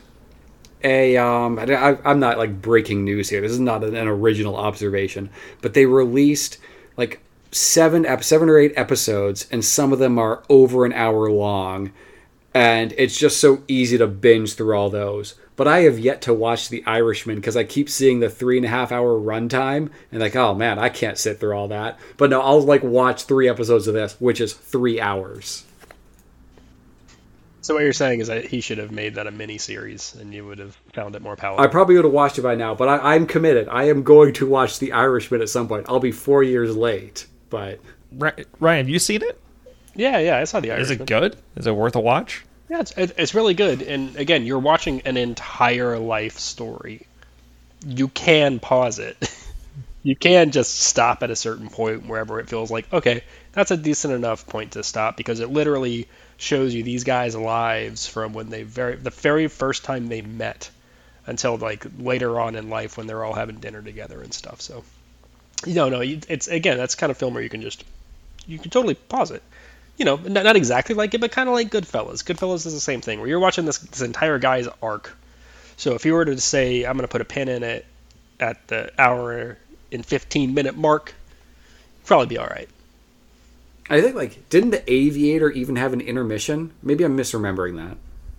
I'm not like breaking news here. This is not an original observation, but they released like 7 or 8 episodes, and some of them are over an hour long, and it's just so easy to binge through all those. But I have yet to watch The Irishman because I keep seeing the 3.5 hour runtime and like, oh man, I can't sit through all that. But no, I'll like watch 3 episodes of this, which is 3 hours. So what you're saying is that he should have made that a mini series, and you would have found it more palatable. I probably would have watched it by now, but I'm committed. I am going to watch The Irishman at some point. I'll be 4 years late, but Ryan, have you seen it? Yeah, I saw The Irishman. Is it good? Is it worth a watch? Yeah, it's really good. And again, you're watching an entire life story. You can pause it. You can just stop at a certain point wherever it feels like, okay, that's a decent enough point to stop, because it literally shows you these guys' lives from when the very first time they met until like later on in life when they're all having dinner together and stuff. So, it's again, that's kind of film where you can totally pause it. Not exactly like it, but kind of like Goodfellas. Goodfellas is the same thing, where you're watching this entire guy's arc. So if you were to say, I'm going to put a pin in it at the hour and 15-minute mark, probably be all right. I think, like, didn't The Aviator even have an intermission? Maybe I'm misremembering that.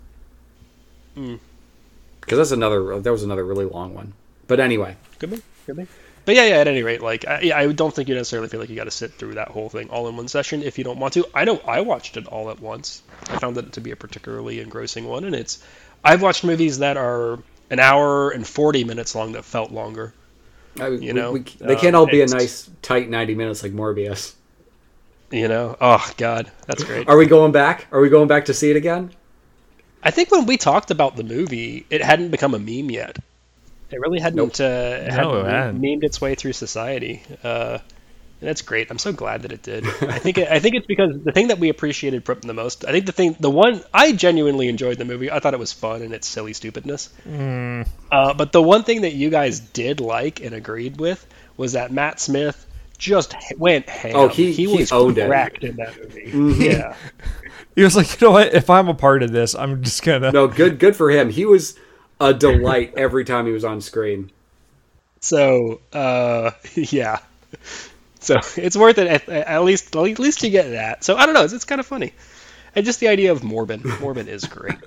Because that was another really long one. But anyway. Could be. But yeah, at any rate, like, I don't think you necessarily feel like you got to sit through that whole thing all in one session if you don't want to. I know I watched it all at once. I found it to be a particularly engrossing one, and I've watched movies that are an hour and 40 minutes long that felt longer. They can't all be a nice, tight 90 minutes like Morbius. Oh, God, that's great. Are we going back? Are we going back to see it again? I think when we talked about the movie, it hadn't become a meme yet. It really hadn't memed its way through society. And that's great. I'm so glad that it did. I think it's because the thing that we appreciated the most, I think the one I genuinely enjoyed the movie. I thought it was fun and its silly stupidness. But the one thing that you guys did like and agreed with was that Matt Smith just went ham. Oh, he was cracked in that movie. Mm-hmm. Yeah. He was like, you know what? If I'm a part of this, I'm just gonna. No, good for him. He was. a delight every time he was on screen. So, yeah. So it's worth it. At least you get that. So I don't know. It's kind of funny, and just the idea of Morbin. Morbin is great.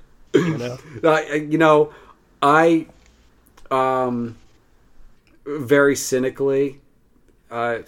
I very cynically, and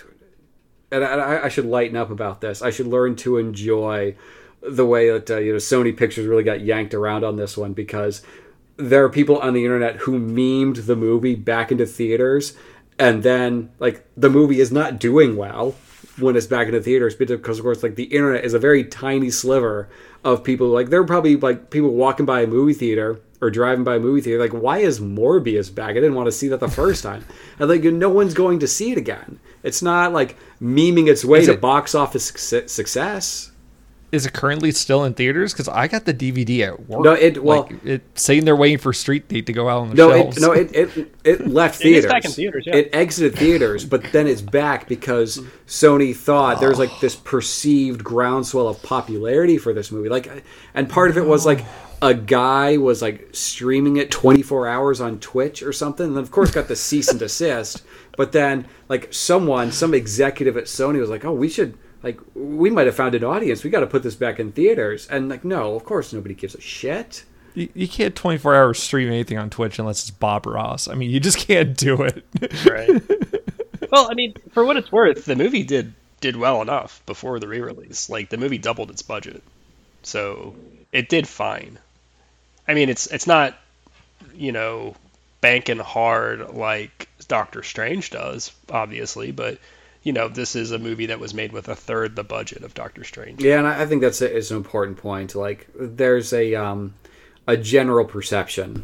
I should lighten up about this. I should learn to enjoy the way that Sony Pictures really got yanked around on this one, because there are people on the internet who memed the movie back into theaters, and then like the movie is not doing well when it's back into theaters, because of course like the internet is a very tiny sliver of people. Like there are probably like people walking by a movie theater or driving by a movie theater like, why is Morbius back? I didn't want to see that the first time. And like no one's going to see it again. It's not like memeing its way to box office success. Is it currently still in theaters? Because I got the DVD at work. No, it's saying they're waiting for Street Date to go out on the shelves. It left theaters. It is back in theaters, yeah. It exited theaters, but then it's back because Sony thought there's like this perceived groundswell of popularity for this movie. Like, and part of it was like a guy was like streaming it 24 hours on Twitch or something, and then of course got the cease and desist. But then like some executive at Sony was like, oh, we might have found an audience. We got to put this back in theaters. And like, no, of course nobody gives a shit. You can't 24 hours stream anything on Twitch unless it's Bob Ross. I mean, you just can't do it. Right. Well, I mean, for what it's worth, the movie did well enough before the re-release. Like the movie doubled its budget, so it did fine. I mean, it's not, banking hard like Doctor Strange does, obviously, but this is a movie that was made with a third the budget of Doctor Strange. Yeah, and I think it's an important point. Like, there's a general perception,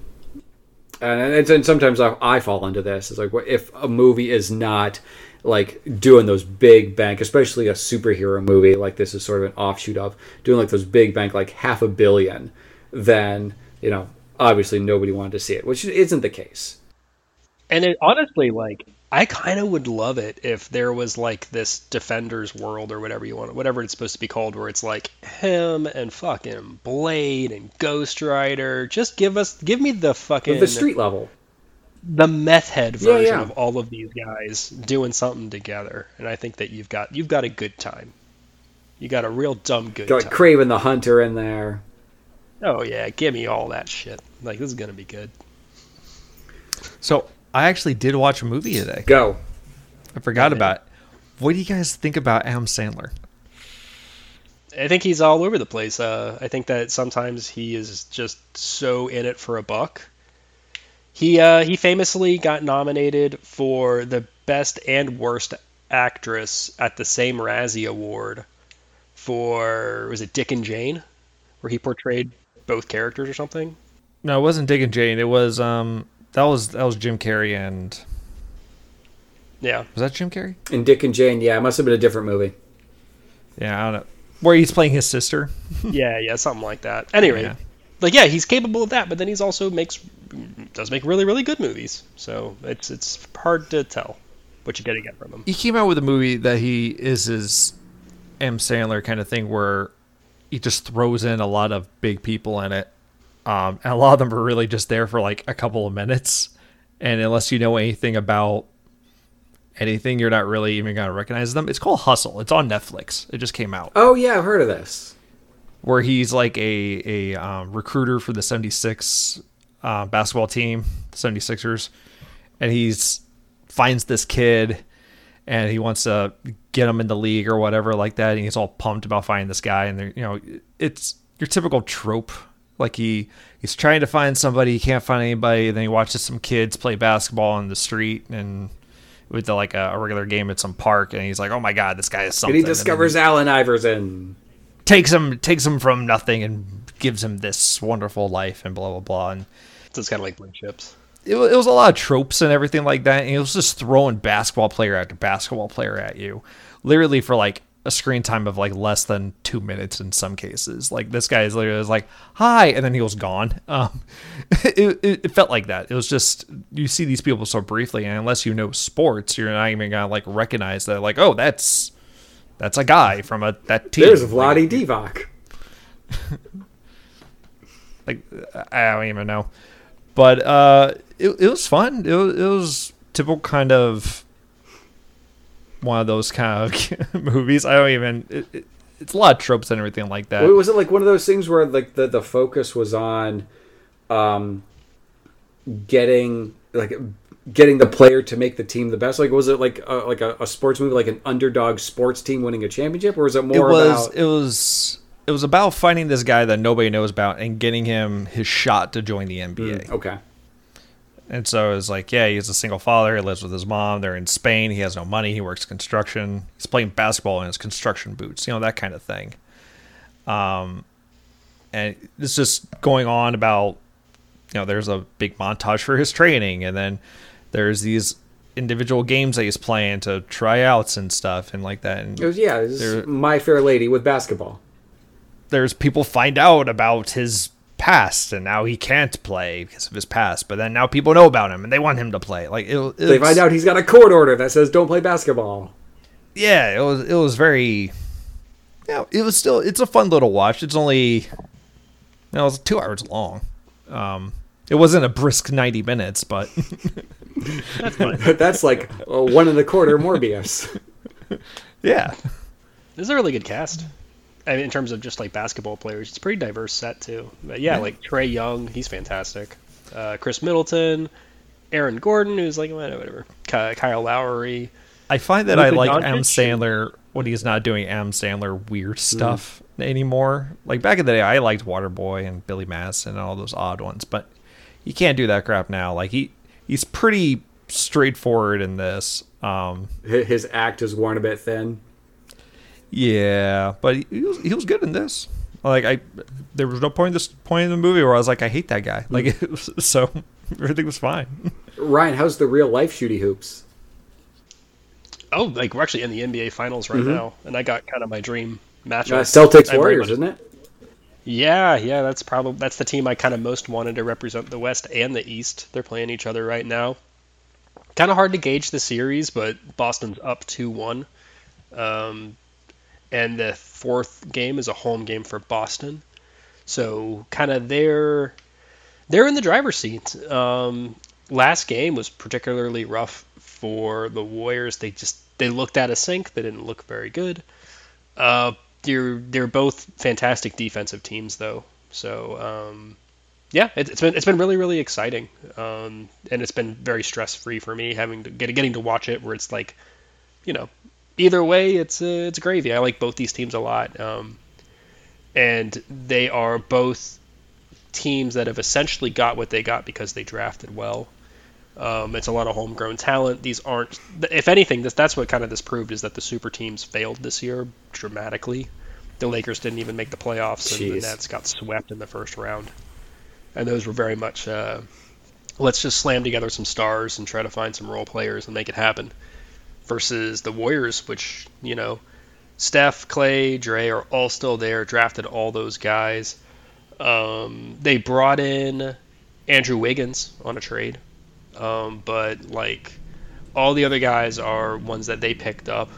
and sometimes I fall into this. It's like, if a movie is not like doing those big bank, especially a superhero movie like this is sort of an offshoot of, doing like those big bank, like $500 million, then obviously nobody wanted to see it, which isn't the case. And it honestly, like, I kind of would love it if there was like this Defenders world or whatever it's supposed to be called, where it's like him and fucking Blade and Ghost Rider. Just give me the fucking the street level, the meth head version of all of these guys doing something together. And I think that you've got a good time. You got a real dumb good time. Kraven the Hunter in there. Oh yeah, give me all that shit. Like, this is gonna be good. So I actually did watch a movie today. Go. I forgot about it. What do you guys think about Adam Sandler? I think he's all over the place. I think that sometimes he is just so in it for a buck. He famously got nominated for the Best and Worst Actress at the same Razzie Award for, was it Dick and Jane, where he portrayed both characters or something? No, it wasn't Dick and Jane. It was that was Jim Carrey and... Yeah. Was that Jim Carrey? And Dick and Jane, yeah. It must have been a different movie. Yeah, I don't know. Where he's playing his sister? yeah, something like that. Anyway, he's capable of that, but then he's also does make really, really good movies. So it's hard to tell what you got to get from him. He came out with a movie that he is his M. Sandler kind of thing, where he just throws in a lot of big people in it. And a lot of them are really just there for like a couple of minutes. And unless you know anything about anything, you're not really even going to recognize them. It's called Hustle. It's on Netflix. It just came out. Oh, yeah, I've heard of this. Where he's like a recruiter for the 76 basketball team, the 76ers. And he's finds this kid and he wants to get him in the league or whatever like that. And he's all pumped about finding this guy. And it's your typical trope. Like he's trying to find somebody, he can't find anybody, then he watches some kids play basketball on the street and with like a regular game at some park, and he's like, "Oh my god, this guy is something." And he discovers Allen Iverson, takes him from nothing and gives him this wonderful life and blah blah blah. And so it's kind of like Blue Chips. It was a lot of tropes and everything like that, and he was just throwing basketball player after basketball player at you, literally for like a screen time of like less than 2 minutes in some cases. Like this guy is literally like, "Hi," and then he was gone. It felt like that. It was just, you see these people so briefly, and unless you know sports, you're not even gonna like recognize that. Like, oh, that's a guy from that team. There's Vlade Divac. Like, I don't even know. But it was fun. It was typical kind of one of those kind of movies. I don't even. It's a lot of tropes and everything like that. Was it like one of those things where like the focus was on getting the player to make the team the best? Like, was it like a sports movie, like an underdog sports team winning a championship, or was it more about? It was about finding this guy that nobody knows about and getting him his shot to join the NBA. Okay. And so it was like, yeah, he's a single father. He lives with his mom. They're in Spain. He has no money. He works construction. He's playing basketball in his construction boots, that kind of thing. And it's just going on about, there's a big montage for his training. And then there's these individual games that he's playing to tryouts and stuff and like that. And it was My Fair Lady with basketball. There's people find out about his past and now he can't play because of his past, but then now people know about him and they want him to play. Like they find out he's got a court order that says don't play basketball. Yeah, it was very, it's a fun little watch. It's only, it was 2 hours long. It wasn't a brisk 90 minutes, but that's fine. That's like 1.25 Morbius. Yeah, this is a really good cast. I mean, in terms of just like basketball players, it's a pretty diverse set too. But yeah, like Trae Young, he's fantastic. Chris Middleton, Aaron Gordon, who's like whatever. Kyle Lowry. I find that I like Adam Sandler when he's not doing Adam Sandler weird stuff anymore. Like back in the day, I liked Waterboy and Billy Madison and all those odd ones, but he can't do that crap now. Like he's pretty straightforward in this. His act is worn a bit thin. Yeah, but he was good in this. Like there was no point in the movie where I was like, I hate that guy. Like so everything was fine. Ryan, how's the real life shooty hoops? Oh, like we're actually in the NBA Finals right now, and I got kind of my dream matchup. Celtics Warriors, isn't it? Yeah, that's the team I kind of most wanted to represent the West and the East. They're playing each other right now. Kind of hard to gauge the series, but Boston's up 2-1. And the fourth game is a home game for Boston. So kind of they're in the driver's seat. Last game was particularly rough for the Warriors. They looked out of sync. They didn't look very good. They're both fantastic defensive teams though. So yeah, it's been really, really exciting. And it's been very stress free for me getting to watch it where it's like, either way, it's gravy. I like both these teams a lot, and they are both teams that have essentially got what they got because they drafted well. It's a lot of homegrown talent. These aren't, if anything, that's what kind of this proved is that the super teams failed this year dramatically. The Lakers didn't even make the playoffs, and the Nets got swept in the first round. And those were very much, let's just slam together some stars and try to find some role players and make it happen. Versus the Warriors, which, Steph, Clay, Dre are all still there, drafted all those guys. They brought in Andrew Wiggins on a trade. But, like, all the other guys are ones that they picked up.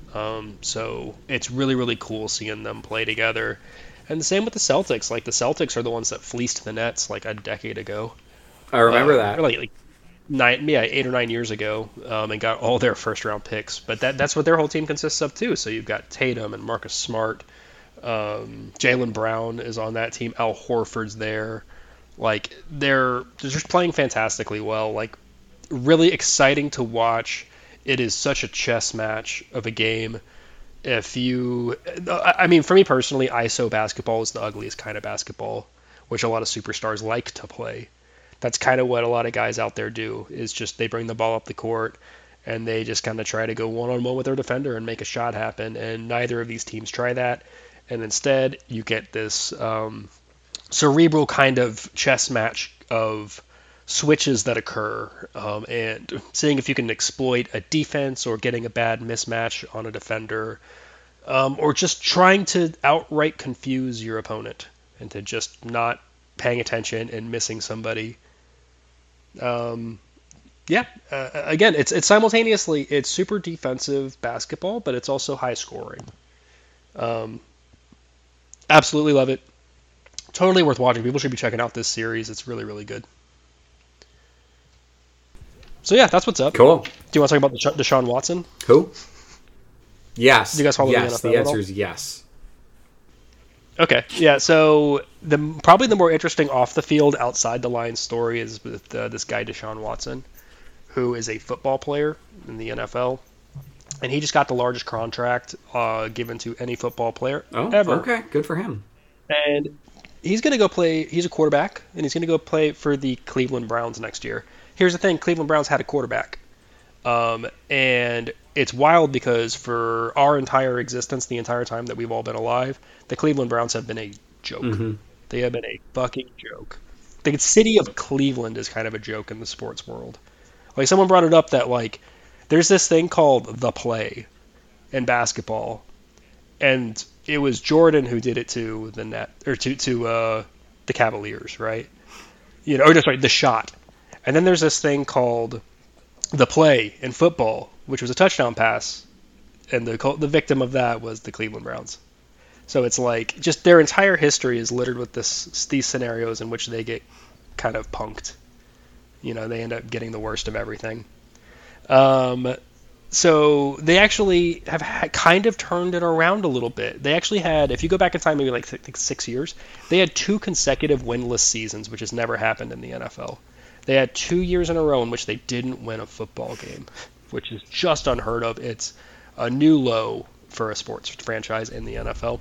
So it's really, really cool seeing them play together. And the same with the Celtics. Like, the Celtics are the ones that fleeced the Nets, like, a decade ago. I remember that. Like 8 or 9 years ago, and got all their first-round picks. But that's what their whole team consists of, too. So you've got Tatum and Marcus Smart. Jaylen Brown is on that team. Al Horford's there. Like, they're just playing fantastically well. Like, really exciting to watch. It is such a chess match of a game. For me personally, ISO basketball is the ugliest kind of basketball, which a lot of superstars like to play. That's kind of what a lot of guys out there do, is just they bring the ball up the court and they just kind of try to go one-on-one with their defender and make a shot happen. And neither of these teams try that. And instead, you get this cerebral kind of chess match of switches that occur and seeing if you can exploit a defense or getting a bad mismatch on a defender, or just trying to outright confuse your opponent into just not paying attention and missing somebody. Again, it's simultaneously, it's super defensive basketball, but it's also high scoring. Absolutely love it. Totally worth watching. People should be checking out this series. It's really, really good. So yeah, that's what's up. Cool. Do you want to talk about Deshaun Watson? Who? Yes. Do you guys follow yes. the NFL The at all? answer is yes. Okay, yeah. So probably the more interesting off the field, outside the line story is with this guy Deshaun Watson, who is a football player in the NFL, and he just got the largest contract given to any football player ever. Okay, good for him. And he's going to go play. He's a quarterback, and he's going to go play for the Cleveland Browns next year. Here's the thing: Cleveland Browns had a quarterback, and it's wild because for our entire existence, the entire time that we've all been alive, the Cleveland Browns have been a joke. Mm-hmm. They have been a fucking joke. The city of Cleveland is kind of a joke in the sports world. Like, someone brought it up that, like, there's this thing called the play in basketball, and it was Jordan who did it to the net, or to the Cavaliers, right? You know, or sorry, the shot. And then there's this thing called the play in football, which was a touchdown pass, and the victim of that was the Cleveland Browns. So it's like, just their entire history is littered with these scenarios in which they get kind of punked. You know, they end up getting the worst of everything. So they actually have kind of turned it around a little bit. They actually had, if you go back in time, maybe like 6 years, they had 2 consecutive winless seasons, which has never happened in the NFL. They had 2 years in a row in which they didn't win a football game, which is just unheard of. It's a new low for a sports franchise in the NFL.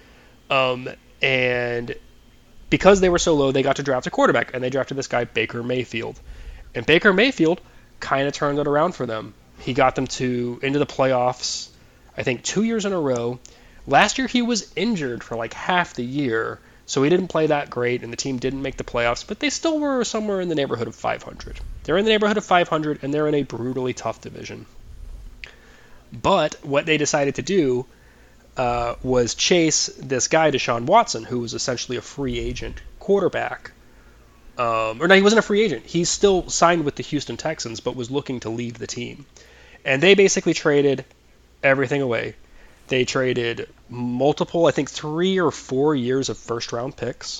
And because they were so low, they got to draft a quarterback, and they drafted this guy, Baker Mayfield. And Baker Mayfield kind of turned it around for them. He got them into the playoffs, I think, 2 years in a row. Last year he was injured for like half the year, so he didn't play that great, and the team didn't make the playoffs, but they still were somewhere in the neighborhood of 500. They're in the neighborhood of 500, and they're in a brutally tough division. But what they decided to do was chase this guy, Deshaun Watson, who was essentially a free agent quarterback. Or no, he wasn't a free agent. He's still signed with the Houston Texans, but was looking to leave the team. And they basically traded everything away. They traded multiple, I think 3 or 4 years of first-round picks.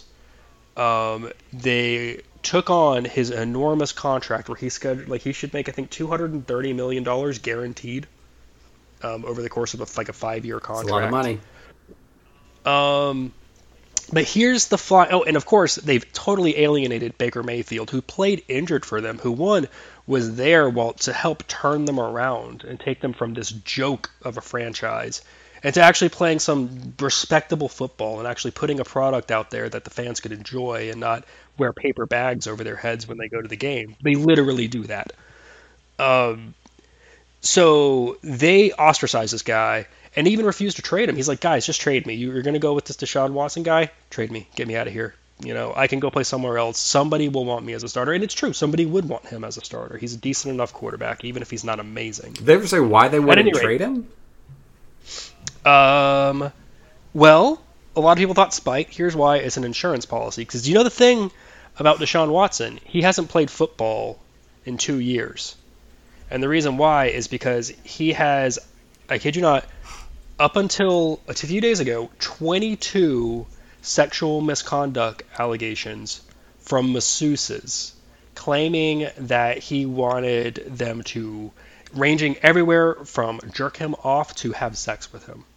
They took on his enormous contract where he should make, I think, $230 million guaranteed over the course of a 5-year contract. That's a lot of money. But here's the fly. Oh, and of course, they've totally alienated Baker Mayfield, who played injured for them, who was there to help turn them around and take them from this joke of a franchise and to actually playing some respectable football and actually putting a product out there that the fans could enjoy and not wear paper bags over their heads when they go to the game. They literally do that. So they ostracized this guy and even refused to trade him. He's like, guys, just trade me. You're going to go with this Deshaun Watson guy? Trade me. Get me out of here. You know, I can go play somewhere else. Somebody will want me as a starter. And it's true. Somebody would want him as a starter. He's a decent enough quarterback, even if he's not amazing. Did they ever say why they wouldn't trade him? Well, a lot of people thought spite. Here's why. It's an insurance policy. Because you know the thing about Deshaun Watson? He hasn't played football in 2 years. And the reason why is because he has, I kid you not, up until a few days ago, 22 sexual misconduct allegations from masseuses claiming that he wanted them to, ranging everywhere from jerk him off to have sex with him.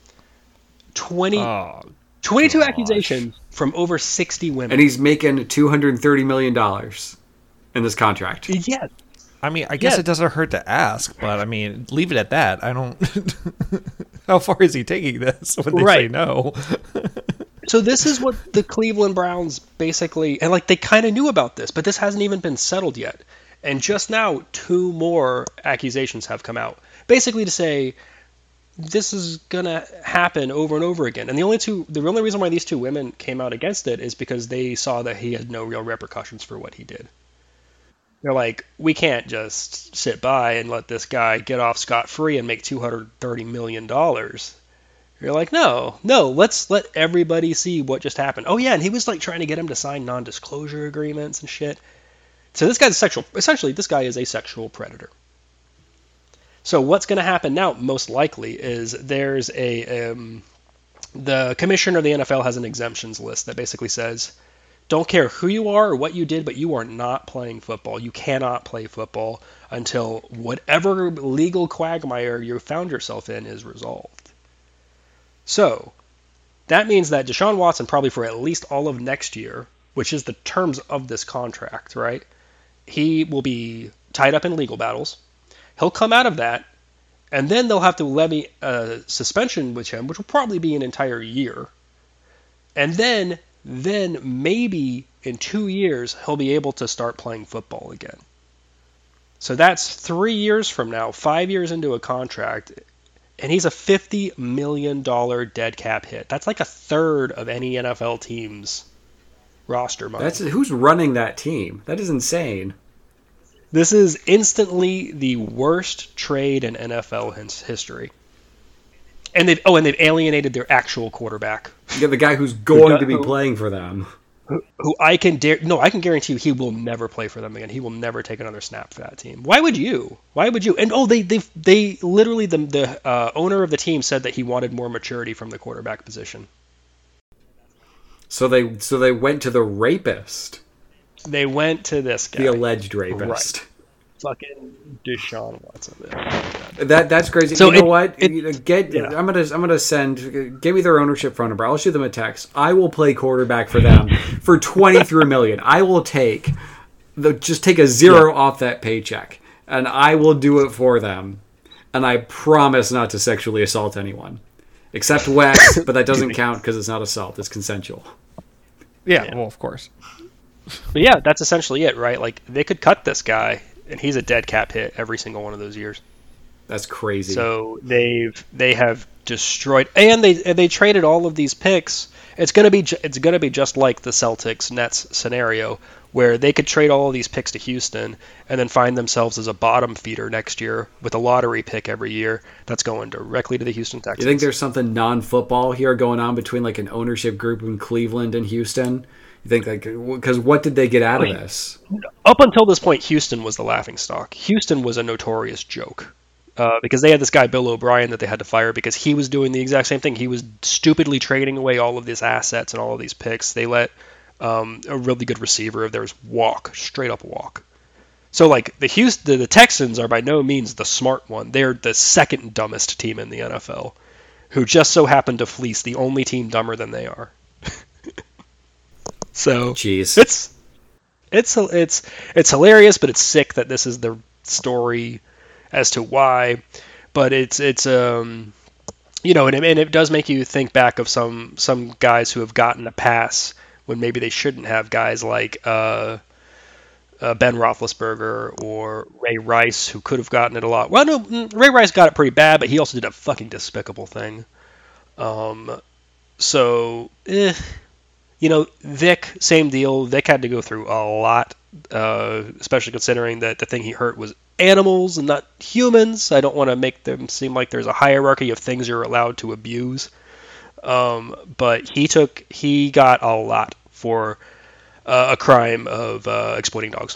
22 accusations from over 60 women. And he's making $230 million in this contract. Yes. I mean, I guess it doesn't hurt to ask, but I mean, leave it at that. I don't. How far is he taking this when they say no? So this is what the Cleveland Browns basically, and like they kind of knew about this, but this hasn't even been settled yet. And just now, 2 more accusations have come out, basically to say this is gonna happen over and over again. And the only reason why these 2 women came out against it is because they saw that he had no real repercussions for what he did. They're like, we can't just sit by and let this guy get off scot-free and make $230 million. You're like, no, let's let everybody see what just happened. Oh, yeah, and he was like trying to get him to sign non-disclosure agreements and shit. So this guy's essentially, this guy is a sexual predator. So what's going to happen now, most likely, is there's the commissioner of the NFL has an exemptions list that basically says, Don't care who you are or what you did, but you are not playing football. You cannot play football until whatever legal quagmire you found yourself in is resolved. So that means that Deshaun Watson, probably for at least all of next year, which is the terms of this contract, right? He will be tied up in legal battles. He'll come out of that, and then they'll have to levy a suspension with him, which will probably be an entire year. And then maybe in 2 years, he'll be able to start playing football again. So that's 3 years from now, 5 years into a contract, and he's a $50 million dead cap hit. That's like a third of any NFL team's roster money. Who's running that team? That is insane. This is instantly the worst trade in NFL history. And they've alienated their actual quarterback. Yeah, the guy who's going to be playing for them. Who I can guarantee you he will never play for them again. He will never take another snap for that team. Why would you? And they literally the owner of the team said that he wanted more maturity from the quarterback position. So they went to the rapist. They went to this guy. The alleged rapist. Right. Fucking Deshaun Watson. That's crazy. So you know what? I'm gonna give me their ownership phone number. I'll shoot them a text. I will play quarterback for them for $23 million. I will take a zero off that paycheck, and I will do it for them. And I promise not to sexually assault anyone, except Wes. But that doesn't count because it's not assault. It's consensual. Yeah, well, of course. But yeah, that's essentially it, right? Like, they could cut this guy, and he's a dead cap hit every single one of those years. That's crazy. So they have destroyed, and they traded all of these picks. It's gonna be just like the Celtics Nets scenario, where they could trade all of these picks to Houston and then find themselves as a bottom feeder next year with a lottery pick every year that's going directly to the Houston Texans. You think there's something non-football here going on between like an ownership group in Cleveland and Houston? You think because what did they get out of this? Up until this point, Houston was the laughingstock. Houston was a notorious joke because they had this guy Bill O'Brien that they had to fire because he was doing the exact same thing. He was stupidly trading away all of these assets and all of these picks. They let a really good receiver of theirs straight up walk. So like the Texans are by no means the smart one. They're the second dumbest team in the NFL, who just so happened to fleece the only team dumber than they are. So jeez, it's hilarious, but it's sick that this is the story as to why. But it's and it does make you think back of some guys who have gotten a pass when maybe they shouldn't have. Guys like Ben Roethlisberger or Ray Rice, who could have gotten it a lot. Well, no, Ray Rice got it pretty bad, but he also did a fucking despicable thing. Vic, same deal. Vic had to go through a lot, especially considering that the thing he hurt was animals and not humans. I don't want to make them seem like there's a hierarchy of things you're allowed to abuse. But he got a lot for a crime of exploiting dogs.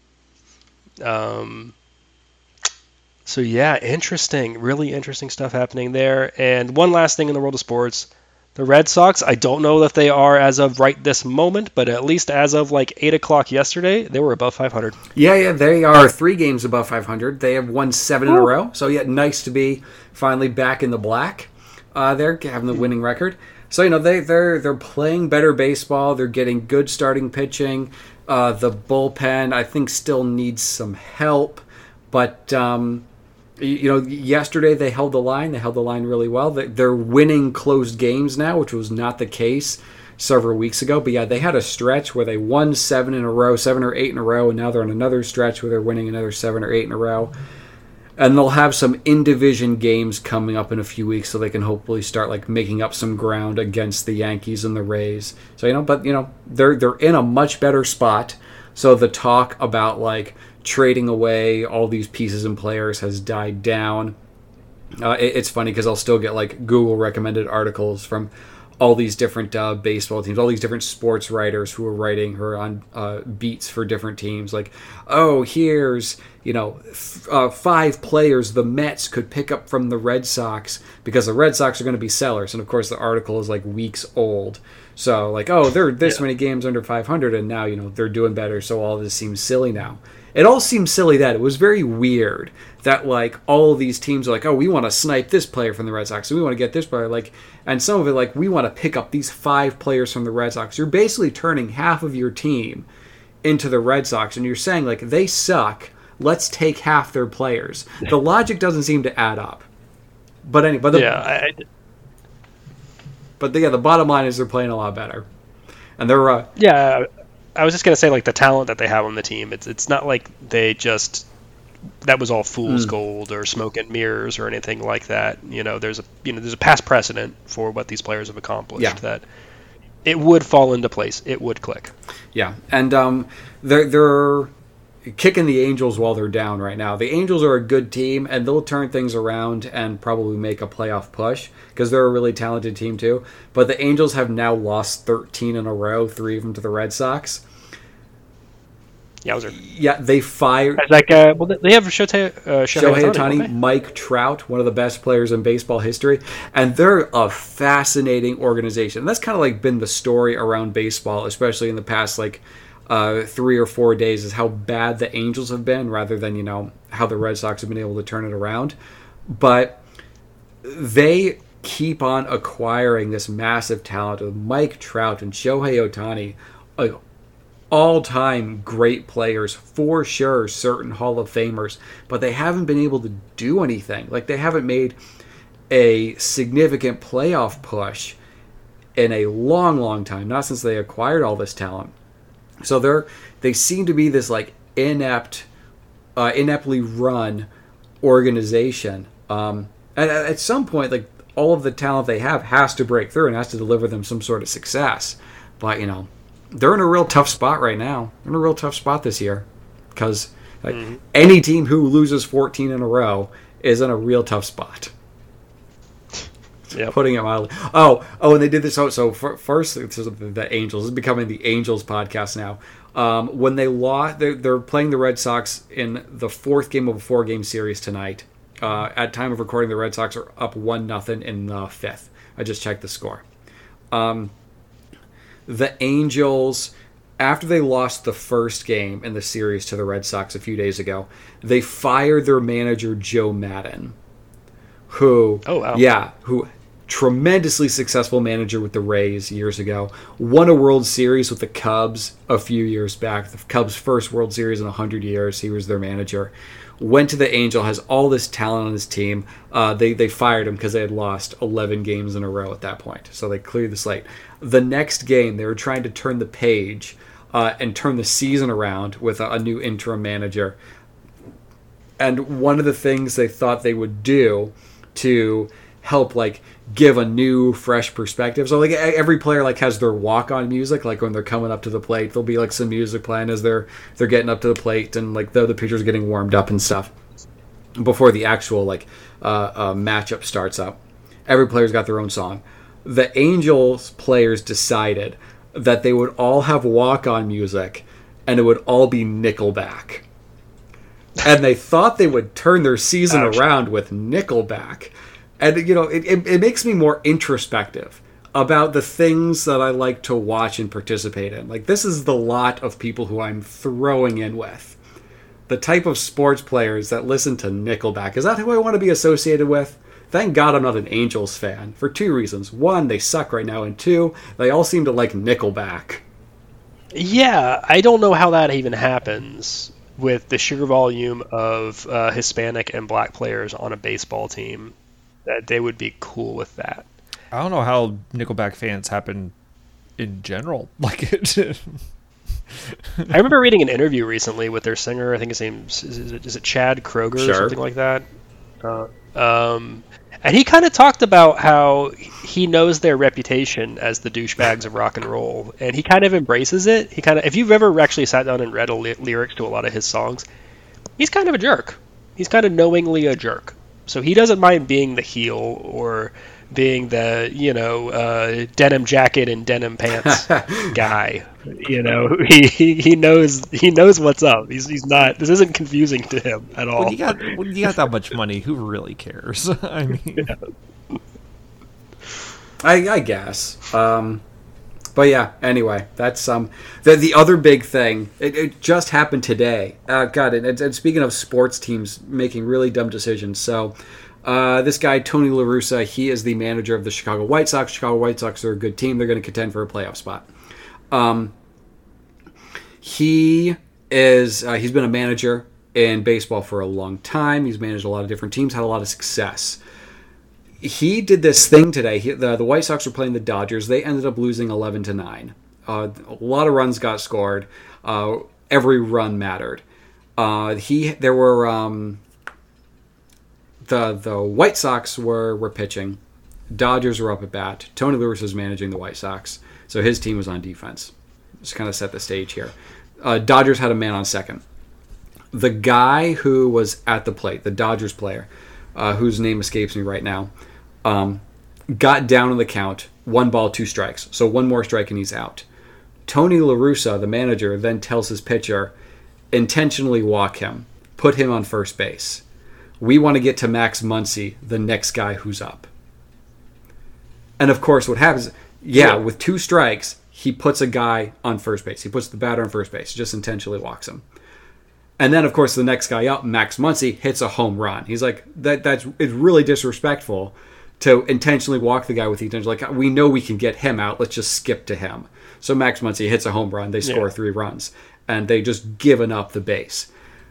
So yeah, really interesting stuff happening there. And one last thing in the world of sports. The Red Sox, I don't know if they are as of right this moment, but at least as of like 8 o'clock yesterday, they were above 500. Yeah, they are 3 games above 500. They have won 7 in a row. So yeah, nice to be finally back in the black. They're having the winning record. So they're playing better baseball. They're getting good starting pitching. The bullpen, I think, still needs some help, but. Yesterday they held the line. They held the line really well. They're winning closed games now, which was not the case several weeks ago. But yeah, they had a stretch where they won 7 or 8 in a row, and now they're on another stretch where they're winning another 7 or 8 in a row. And they'll have some in-division games coming up in a few weeks, so they can hopefully start like making up some ground against the Yankees and the Rays. So they're in a much better spot. So the talk about like trading away all these pieces and players has died down. It's funny because I'll still get like Google recommended articles from all these different baseball teams, all these different sports writers who are writing her on beats for different teams. Like, oh, here's 5 players the Mets could pick up from the Red Sox because the Red Sox are going to be sellers. And of course, the article is like weeks old. So like, oh, they're this many games under 500, and now they're doing better. So all this seems silly now. It all seems silly that it was very weird that like all of these teams are like, oh, we want to snipe this player from the Red Sox, and we want to get this player, like, and some of it like we want to pick up these 5 players from the Red Sox. You're basically turning half of your team into the Red Sox, and you're saying like they suck. Let's take half their players. The logic doesn't seem to add up. But anyway, the bottom line is they're playing a lot better, and they're I was just gonna say, like, the talent that they have on the team. It's not like they just that was all fool's gold or smoke and mirrors or anything like that. There's a past precedent for what these players have accomplished that it would fall into place. It would click. Yeah, and they're kicking the Angels while they're down right now. The Angels are a good team, and they'll turn things around and probably make a playoff push because they're a really talented team too. But the Angels have now lost 13 in a row, 3 of them to the Red Sox. Yowzer. Yeah, they fired... they have Shohei Ohtani, okay. Mike Trout, one of the best players in baseball history, and they're a fascinating organization. And that's kind of like been the story around baseball, especially in the past 3 or 4 days, is how bad the Angels have been rather than how the Red Sox have been able to turn it around. But they keep on acquiring this massive talent of Mike Trout and Shohei Ohtani, all-time great players, for sure, certain Hall of Famers, but they haven't been able to do anything. Like, they haven't made a significant playoff push in a long, long time, not since they acquired all this talent. So they seem to be this like ineptly run organization. And at some point, like, all of the talent they have has to break through and has to deliver them some sort of success. But they're in a real tough spot right now. They're in a real tough spot this year because any team who loses 14 in a row is in a real tough spot. Yep. Putting it mildly. Oh, and they did this. First, the Angels. This is becoming the Angels podcast now. When they lost, they're playing the Red Sox in the 4th game of a 4-game series tonight. At time of recording, the Red Sox are up 1-0 in the 5th. I just checked the score. The Angels, after they lost the first game in the series to the Red Sox a few days ago, they fired their manager, Joe Maddon, who tremendously successful manager with the Rays years ago, won a World Series with the Cubs a few years back, the Cubs' first World Series in 100 years. He was their manager. Went to the Angel, has all this talent on his team. They fired him because they had lost 11 games in a row at that point. So they cleared the slate. The next game, they were trying to turn the page and turn the season around with a new interim manager. And one of the things they thought they would do to help give a new fresh perspective, so every player has their walk-on music, when they're coming up to the plate, there'll be some music playing as they're getting up to the plate, and the pitcher's getting warmed up and stuff before the actual matchup starts up. Every player's got their own song. The Angels players decided that they would all have walk-on music and it would all be Nickelback. And they thought they would turn their season around with Nickelback. And, it makes me more introspective about the things that I like to watch and participate in. This is the lot of people who I'm throwing in with. The type of sports players that listen to Nickelback. Is that who I want to be associated with? Thank God I'm not an Angels fan. For 2 reasons. 1, they suck right now. And 2, they all seem to like Nickelback. Yeah, I don't know how that even happens with the sheer volume of Hispanic and black players on a baseball team. That they would be cool with that. I don't know how Nickelback fans happen in general. I remember reading an interview recently with their singer. I think his name is it Chad Kroger or something like that. And he kind of talked about how he knows their reputation as the douchebags of rock and roll, and he kind of embraces it. If you've ever actually sat down and read lyrics to a lot of his songs, he's kind of a jerk. He's kind of knowingly a jerk. So he doesn't mind being the heel or being the denim jacket and denim pants guy. He knows what's up. He's not. This isn't confusing to him at all. When you got that much money, who really cares? I mean, I guess. But yeah, anyway, that's the other big thing. It just happened today. God, and speaking of sports teams making really dumb decisions, so this guy Tony La Russa, he is the manager of the Chicago White Sox. Chicago White Sox are a good team. They're going to contend for a playoff spot. He's been a manager in baseball for a long time. He's managed a lot of different teams, had a lot of success. He did this thing today. The White Sox were playing the Dodgers. They ended up losing 11-9. A lot of runs got scored. Every run mattered. The White Sox were pitching. Dodgers were up at bat. Tony La Russa was managing the White Sox, so his team was on defense. Just kind of set the stage here. Dodgers had a man on second. The guy who was at the plate, the Dodgers player, whose name escapes me right now, got down on the count, 1 ball, 2 strikes. So 1 more strike and he's out. Tony La Russa, the manager, then tells his pitcher, intentionally walk him, put him on first base. We want to get to Max Muncy, the next guy who's up. And of course what happens, with 2 strikes, he puts a guy on first base. He puts the batter on first base, just intentionally walks him. And then, of course, the next guy up, Max Muncy, hits a home run. He's like, it's really disrespectful to intentionally walk the guy with the intention. Like, we know we can get him out. Let's just skip to him. So Max Muncy hits a home run. They score 3 runs. And they just given up the base.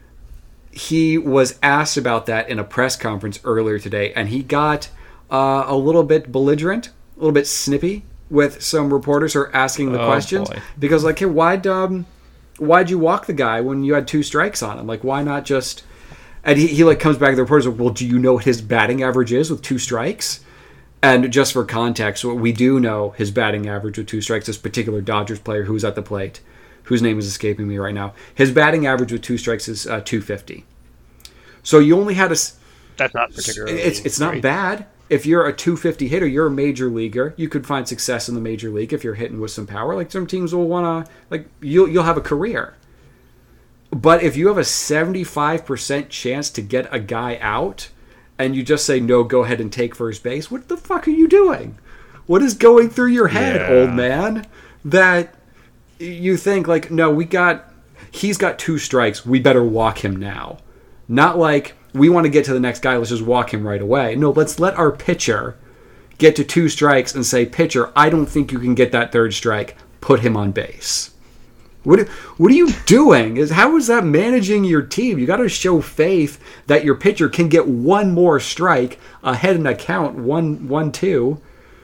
He was asked about that in a press conference earlier today. And he got a little bit belligerent, a little bit snippy with some reporters who are asking the questions. Boy. Because, like, hey, why'd you walk the guy when you had 2 strikes on him? Like, why not just... And he like comes back to the reporters, like, well, do you know what his batting average is with 2 strikes? And just for context, we do know his batting average with 2 strikes. This particular Dodgers player who's at the plate, whose name is escaping me right now, his batting average with 2 strikes is .250. So you only had That's not particularly... It's not bad. If you're a .250 hitter, you're a major leaguer. You could find success in the major league if you're hitting with some power. Like, some teams will want to... Like, you'll have a career. But if you have a 75% chance to get a guy out, and you just say, no, go ahead and take first base, what the fuck are you doing? What is going through your head, old man? That you think, like, no, he's got 2 strikes, we better walk him now. Not like, we want to get to the next guy, let's just walk him right away. No, let's let our pitcher get to 2 strikes and say, pitcher, I don't think you can get that 3rd strike. Put him on base. What are you doing? How is that managing your team? You got to show faith that your pitcher can get 1 more strike ahead in a count, 1-2.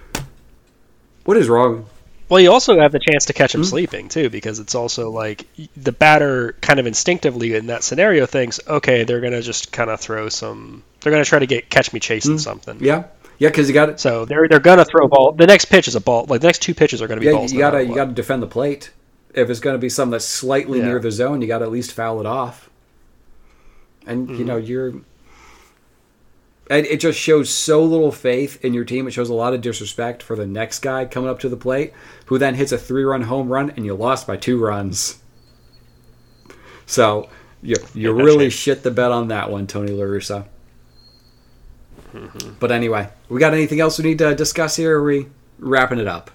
What is wrong? Well, you also have the chance to catch him sleeping, too, because it's also like the batter kind of instinctively in that scenario thinks, okay, they're going to just kind of throw some... They're going to try to catch me chasing something. Yeah, because you got it. So they're going to throw a ball. The next pitch is a ball. Like, the next 2 pitches are going to be balls. You got to defend the plate. If it's going to be something that's slightly near the zone, you got to at least foul it off. And, it just shows so little faith in your team. It shows a lot of disrespect for the next guy coming up to the plate, who then hits a 3-run home run, and you lost by 2 runs. So, you really shit the bed on that one, Tony La Russa. Mm-hmm. But anyway, we got anything else we need to discuss here, or are we wrapping it up?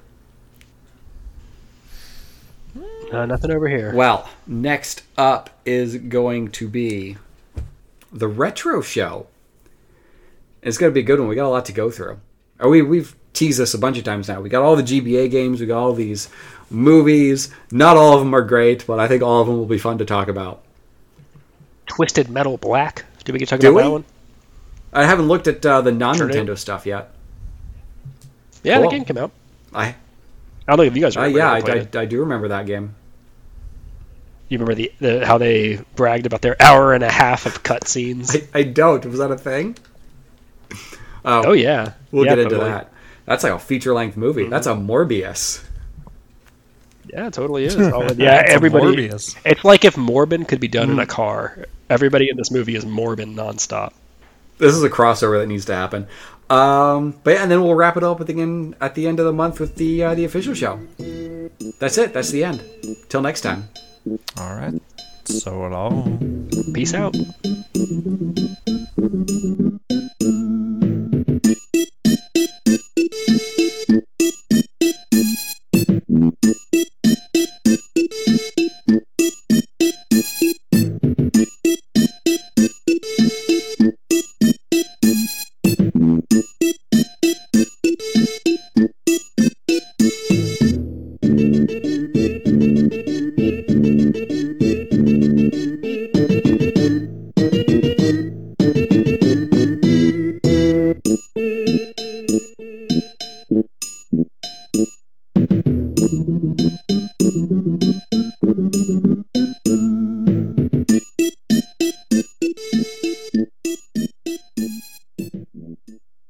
Nothing over here. Well, next up is going to be the Retro Show. It's going to be a good one. We got a lot to go through. We've teased this a bunch of times now. We got all the GBA games. We got all these movies. Not all of them are great, but I think all of them will be fun to talk about. Twisted Metal Black. Did we get to talk about that one? I haven't looked at the non-Nintendo stuff yet. Yeah, the game came out. I don't know if you guys remember. I do remember that game. You remember the how they bragged about their hour and a half of cutscenes? I don't. Was that a thing? Oh yeah. We'll get into that. That's like a feature-length movie. Mm-hmm. That's a Morbius. Yeah, it totally is. Everybody. It's like if Morbin could be done in a car. Everybody in this movie is Morbin nonstop. This is a crossover that needs to happen. But yeah, and then we'll wrap it up at the end of the month with the official show. That's it. That's the end. Till next time. All right. So long. Peace out.